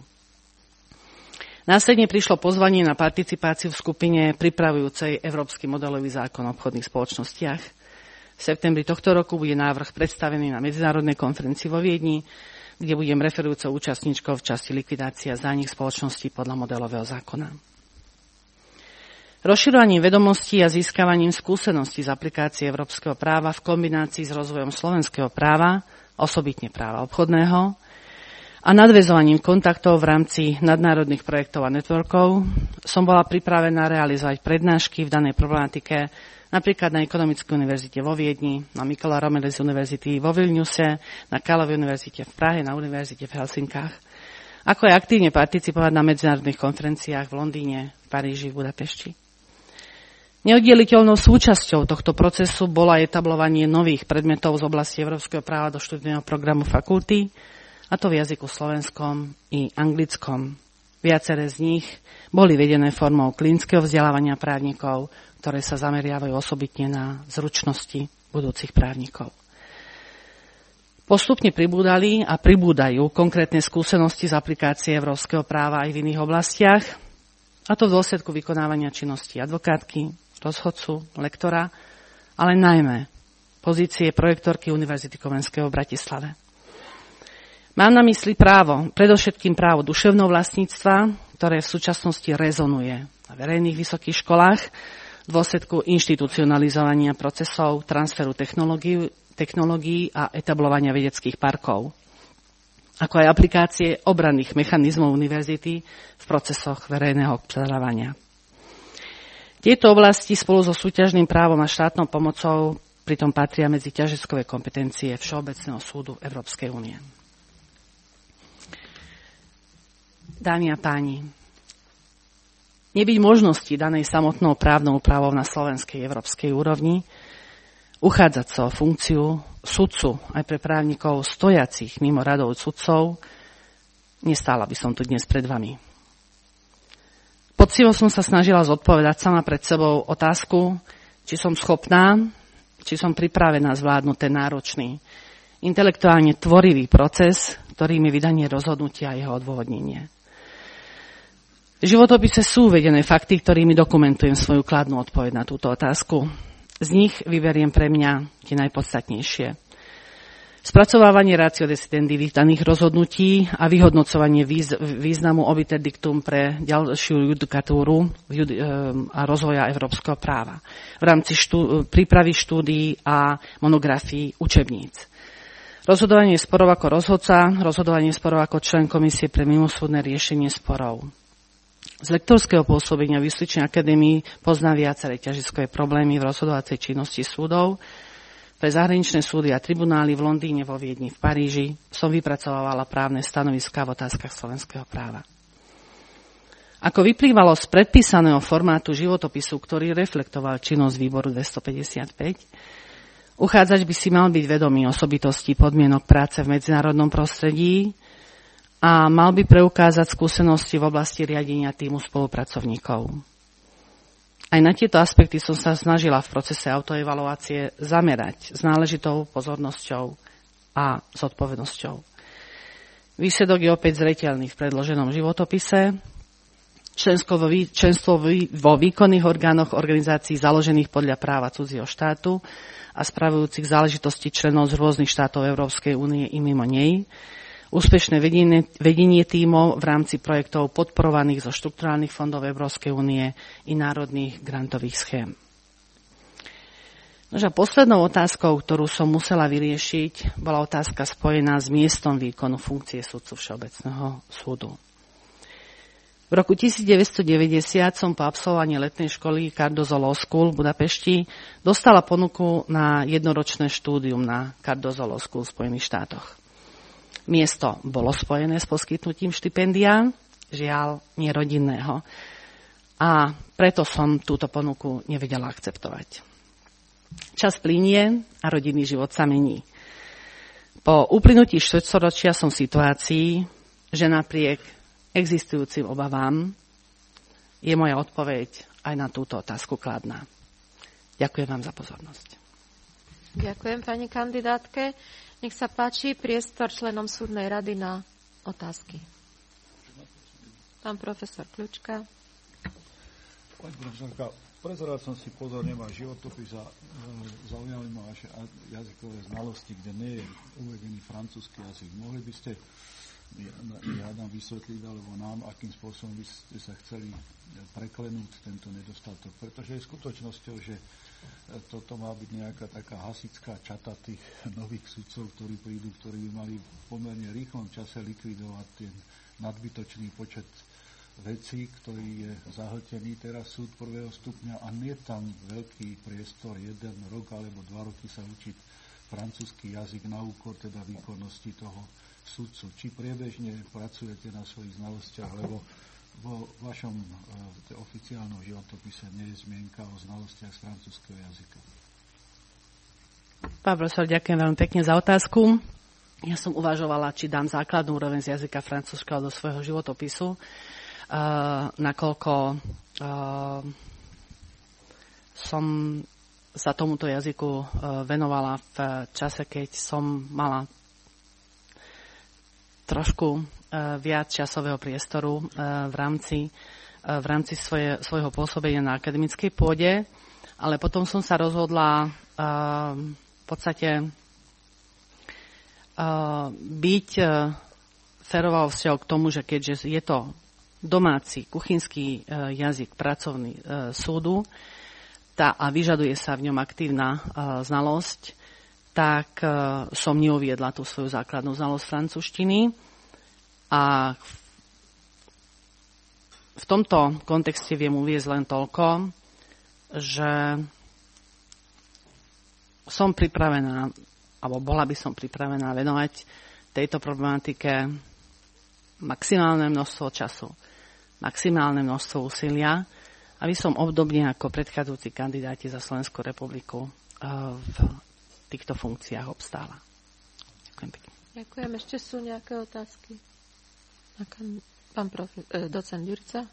Následne prišlo pozvanie na participáciu v skupine pripravujúcej Európsky modelový zákon o obchodných spoločnostiach. V septembri tohto roku bude návrh predstavený na medzinárodnej konferencii vo Viedni, kde budem referujúcou účastníčkou v časti likvidácia zdaní spoločností podľa modelového zákona. Rozširovaním vedomostí a získavaním skúseností z aplikácie európskeho práva v kombinácii s rozvojom slovenského práva, osobitne práva obchodného, a nadväzovaním kontaktov v rámci nadnárodných projektov a networkov som bola pripravená realizovať prednášky v danej problematike napríklad na Ekonomickej univerzite vo Viedni, na Mikola Romeles univerzity vo Vilniuse, na Karlovej univerzite v Prahe, na univerzite v Helsinkách, ako aj aktívne participovať na medzinárodných konferenciách v Londýne, v Paríži, v Budapešti. Neoddeliteľnou súčasťou tohto procesu bolo etablovanie nových predmetov z oblasti európskeho práva do študijného programu fakulty, a to v jazyku slovenskom i anglickom. Viaceré z nich boli vedené formou klinického vzdelávania právnikov, ktoré sa zameriavajú osobitne na zručnosti budúcich právnikov. Postupne pribúdali a pribúdajú konkrétne skúsenosti z aplikácie európskeho práva aj v iných oblastiach, a to v dôsledku vykonávania činnosti advokátky, rozhodcu, lektora, ale najmä pozície projektorky Univerzity Komenského v Bratislave. Mám na mysli právo, predovšetkým právo duševného vlastníctva, ktoré v súčasnosti rezonuje na verejných vysokých školách v dôsledku inštitucionalizovania procesov, transferu technológií a etablovania vedeckých parkov, ako aj aplikácie obranných mechanizmov univerzity v procesoch verejného obstarávania. Tieto oblasti spolu so súťažným právom a štátnou pomocou pritom patria medzi ťažiskové kompetencie Všeobecného súdu Európskej únie. Dámy a páni, nebyť možnosti danej samotnou právnou úpravou na slovenskej európskej úrovni, uchádzať sa o funkciu sudcu aj pre právnikov stojacich mimo radov sudcov, nestála by som tu dnes pred vami. Poctivo som sa snažila zodpovedať sama pred sebou otázku, či som schopná, či som pripravená zvládnuť ten náročný, intelektuálne tvorivý proces, ktorým je vydanie rozhodnutia a jeho odôvodnenie. V životopise sú uvedené fakty, ktorými dokumentujem svoju kladnú odpoveď na túto otázku. Z nich vyberiem pre mňa tie najpodstatnejšie. Spracovávanie ratio decidendi daných rozhodnutí a vyhodnocovanie významu obiter dictum pre ďalšiu judikatúru a rozvoja európskeho práva v rámci prípravy štúdií a monografií učebníc. Rozhodovanie sporov ako rozhodca, rozhodovanie sporov ako člen komisie pre mimosúdne riešenie sporov. Z lektorského pôsobenia v Justičnej akadémii poznám viaceré ťažiskové problémy v rozhodovacej činnosti súdov. Pre zahraničné súdy a tribunály v Londýne, vo Viedni, v Paríži som vypracovávala právne stanoviská v otázkach slovenského práva. Ako vyplývalo z predpísaného formátu životopisu, ktorý reflektoval činnosť výboru 255, uchádzač by si mal byť vedomý osobitostí podmienok práce v medzinárodnom prostredí a mal by preukázať skúsenosti v oblasti riadenia tímu spolupracovníkov. Aj na tieto aspekty som sa snažila v procese autoevaluácie zamerať s náležitou pozornosťou a zodpovednosťou. Výsledok je opäť zreteľný v predloženom životopise. Členstvo vo výkonných orgánoch organizácií založených podľa práva cudzieho štátu a spravujúcich záležitosti členov z rôznych štátov Európskej únie i mimo nej. Úspešné vedenie tímov v rámci projektov podporovaných zo štrukturálnych fondov Európskej únie i národných grantových schém. Nože poslednou otázkou, ktorú som musela vyriešiť, bola otázka spojená s miestom výkonu funkcie sudcu Všeobecného súdu. V roku 1990 som po absolvovaní letnej školy Cardozo Law School v Budapešti dostala ponuku na jednoročné štúdium na Cardozo Law School v Spojených štátoch. Miesto bolo spojené s poskytnutím štipendia, žiaľ nie rodinného. A preto som túto ponuku nevedela akceptovať. Čas plynie a rodinný život sa mení. Po uplynutí štvrťstoročia som v situácii, že napriek existujúcim obavám je moja odpoveď aj na túto otázku kladná. Ďakujem vám za pozornosť. Ďakujem pani kandidátke. Nech sa páči priestor členom súdnej rady na otázky. Pán profesor Kľučka. Pani profesorka, prezeral som si pozorne váš životopis a zaujali ma vaše jazykové znalosti, kde nie je uvedený francúzsky jazyk. Mohli by ste nám vysvetliť, alebo nám, akým spôsobom by ste sa chceli preklenúť tento nedostatok? Pretože je skutočnosťou, že toto má byť nejaká taká hasická čata tých nových sudcov, ktorí prídu, ktorí by mali v pomerne rýchlom čase likvidovať ten nadbytočný počet vecí, ktorý je zahltený teraz súd prvého stupňa a nie tam veľký priestor, 1 rok alebo 2 roky sa učiť francúzsky jazyk na úkor teda výkonnosti toho sudcu. Či priebežne pracujete na svojich znalostiach, lebo vo vašom oficiálnom životopise nie je zmienka o znalostiach z francúzskeho jazyka. Pán profesor, ďakujem veľmi pekne za otázku. Ja som uvažovala, či dám základnú úroveň z jazyka francúzskeho do svojho životopisu, nakoľko som sa tomuto jazyku venovala v čase, keď som mala trošku viac časového priestoru v rámci svojho pôsobenia na akademickej pôde, ale potom som sa rozhodla v podstate byť férovou vzťahom k tomu, že keďže je to domáci kuchynský jazyk pracovný súdu a vyžaduje sa v ňom aktívna znalosť, tak som neuviedla tú svoju základnú znalosť francúzštiny. A v tomto kontexte viem uviesť len toľko, že som pripravená, alebo bola by som pripravená venovať tejto problematike maximálne množstvo času, maximálne množstvo úsilia, aby som obdobne ako predchádzajúci kandidáti za Slovenskú republiku v týchto funkciách obstála. Ďakujem pekne. Ďakujem. Ešte sú nejaké otázky? Pán docent Ďurca.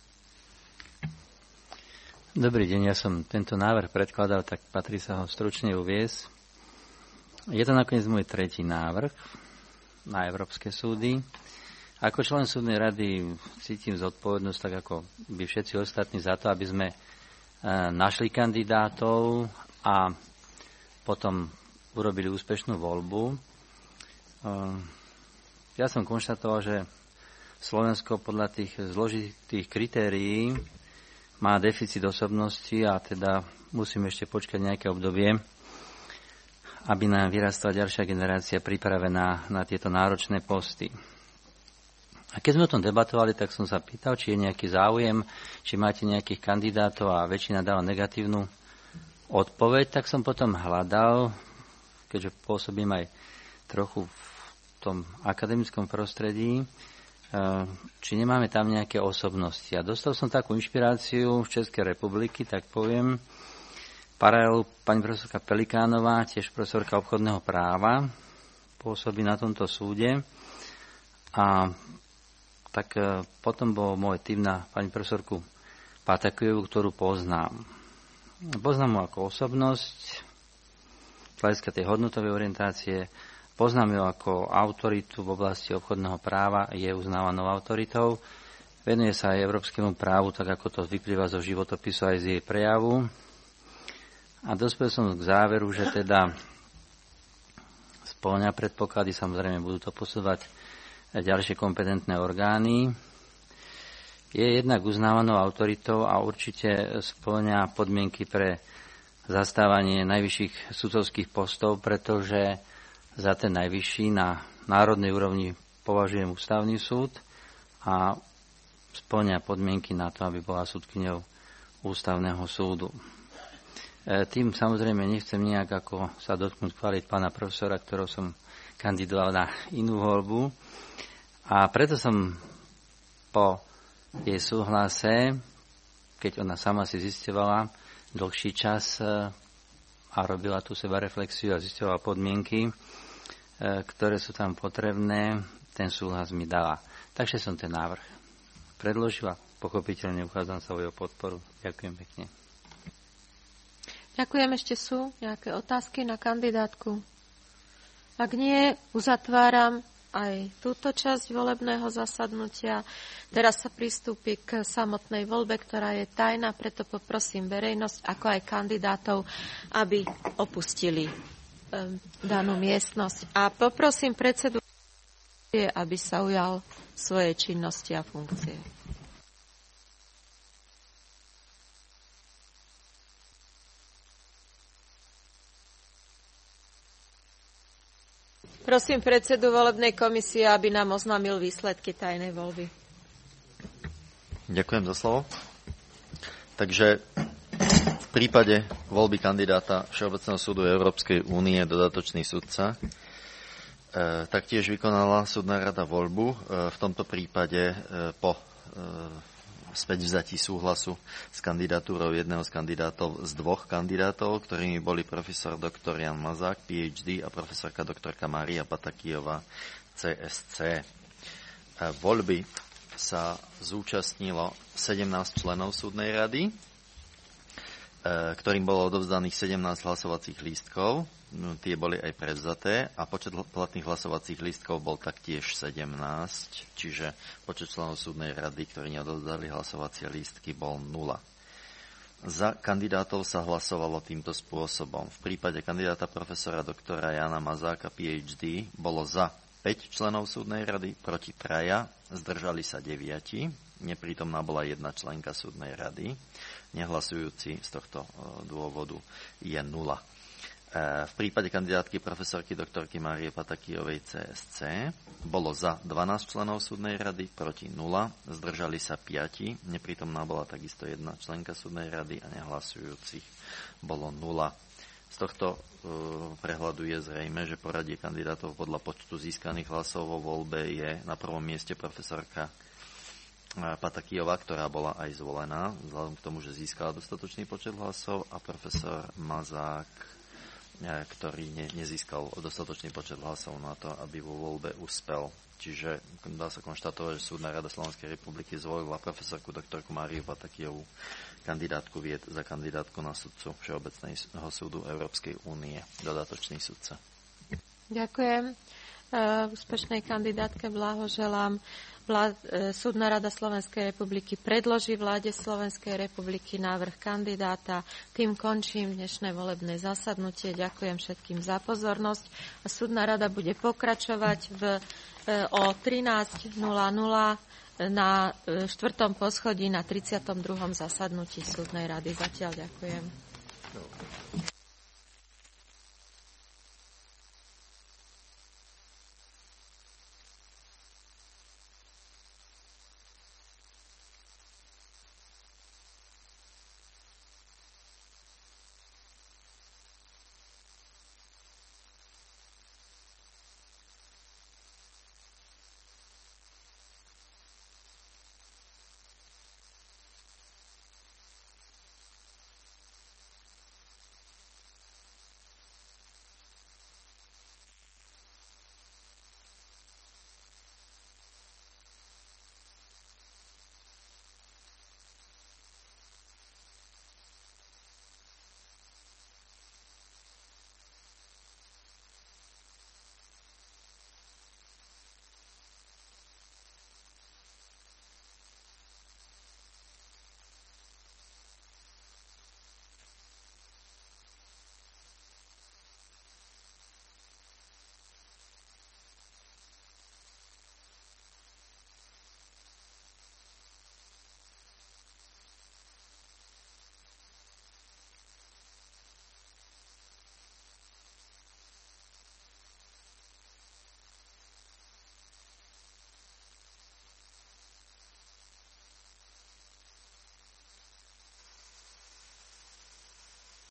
Dobrý deň, ja som tento návrh predkladal, tak patrí sa ho stručne uviesť. Je to nakoniec môj tretí návrh na Európske súdy. Ako člen súdnej rady cítim zodpovednosť, tak ako by všetci ostatní, za to, aby sme našli kandidátov a potom urobili úspešnú voľbu. Ja som konštatoval, že Slovensko podľa tých zložitých kritérií má deficit osobnosti a teda musíme ešte počkať nejaké obdobie, aby nám vyrastla ďalšia generácia pripravená na tieto náročné posty. A keď sme o tom debatovali, tak som sa pýtal, či je nejaký záujem, či máte nejakých kandidátov a väčšina dala negatívnu odpoveď, tak som potom hľadal, keďže pôsobím aj trochu v tom akademickom prostredí, či nemáme tam nejaké osobnosti. A dostal som takú inšpiráciu v Českej republiky, tak poviem, paralelu pani profesorka Pelikánová, tiež profesorka obchodného práva, pôsobí na tomto súde. A tak potom bol môj tým na pani profesorku Patakujevu, ktorú poznám. Poznám ho ako osobnosť, z hľadiska tej hodnotovej orientácie, Poznám ju ako autoritu v oblasti obchodného práva, je uznávanou autoritou. Venuje sa aj európskemu právu, tak ako to vyplýva zo životopisu aj z jej prejavu. A dospel som k záveru, že teda spĺňa predpoklady, samozrejme budú to posudzovať ďalšie kompetentné orgány. Je jednak uznávanou autoritou a určite spĺňa podmienky pre zastávanie najvyšších sudcovských postov, pretože za ten najvyšší na národnej úrovni považujem ústavný súd a spĺňa podmienky na to, aby bola sudkyňou ústavného súdu. Tým samozrejme nechcem nejak ako sa dotknúť kvalít pána profesora, ktorou som kandidoval na inú voľbu. A preto som po jej súhlase, keď ona sama si zisťovala dlhší čas a robila tú sebareflexiu a zisťovala podmienky, ktoré sú tam potrebné, ten súhlas mi dala. Takže som ten návrh predložila. Pochopiteľne uchádzam sa o jeho podporu. Ďakujem pekne. Ďakujem. Ešte sú nejaké otázky na kandidátku? Ak nie, uzatváram aj túto časť volebného zasadnutia. Teraz sa pristúpi k samotnej voľbe, ktorá je tajná, preto poprosím verejnosť, ako aj kandidátov, aby opustili danú miestnosť. A poprosím predsedu, aby sa ujal svojej činnosti a funkcie. Prosím predsedu volebnej komisie, aby nám oznámil výsledky tajnej voľby. Ďakujem za slovo. Takže v prípade voľby kandidáta Všeobecného súdu Európskej únie dodatočný sudca taktiež vykonala súdna rada voľbu. V tomto prípade po späť vzatí súhlasu s kandidatúrou jedného z kandidátov z dvoch kandidátov, ktorými boli profesor dr. Jan Mazák, PhD, a profesorka doktorka Mária Patakijová, CSC. Voľby sa zúčastnilo 17 členov súdnej rady, ktorým bolo odovzdaných 17 hlasovacích lístkov. Tie boli aj prevzaté a počet platných hlasovacích lístkov bol taktiež 17, čiže počet členov súdnej rady, ktorí neodovzdali hlasovacie lístky, bol 0. Za kandidátov sa hlasovalo týmto spôsobom. V prípade kandidáta profesora doktora Jana Mazáka, PhD, bolo za 5 členov súdnej rady, proti 3, zdržali sa 9, neprítomná bola 1 členka súdnej rady, nehlasujúci z tohto dôvodu je 0. V prípade kandidátky profesorky doktorky Márie Patakijovej, CSC, bolo za 12 členov súdnej rady, proti 0, zdržali sa 5, neprítomná bola takisto 1 členka súdnej rady a nehlasujúcich bolo 0. Z tohto prehľadu je zrejme, že poradie kandidátov podľa počtu získaných hlasov vo voľbe je na prvom mieste profesorka Patakijová, ktorá bola aj zvolená, vzhľadom k tomu, že získala dostatočný počet hlasov, a profesor Mazák, ktorý nezískal dostatočný počet hlasov na to, aby vo voľbe uspel. Čiže dá sa konštatovať, že Súdna rada Slovenskej republiky zvolila profesorku doktorku Máriu Patakijovú za kandidátku na sudcu Všeobecného súdu Európskej únie, dodatočný sudca. Ďakujem. Úspešnej kandidátke blahoželám. Súdna rada Slovenskej republiky predloží vláde Slovenskej republiky návrh kandidáta. Tým končím dnešné volebné zasadnutie. Ďakujem všetkým za pozornosť. Súdna rada bude pokračovať o 13:00 na 4. poschodí na 32. zasadnutí Súdnej rady. Zatiaľ ďakujem.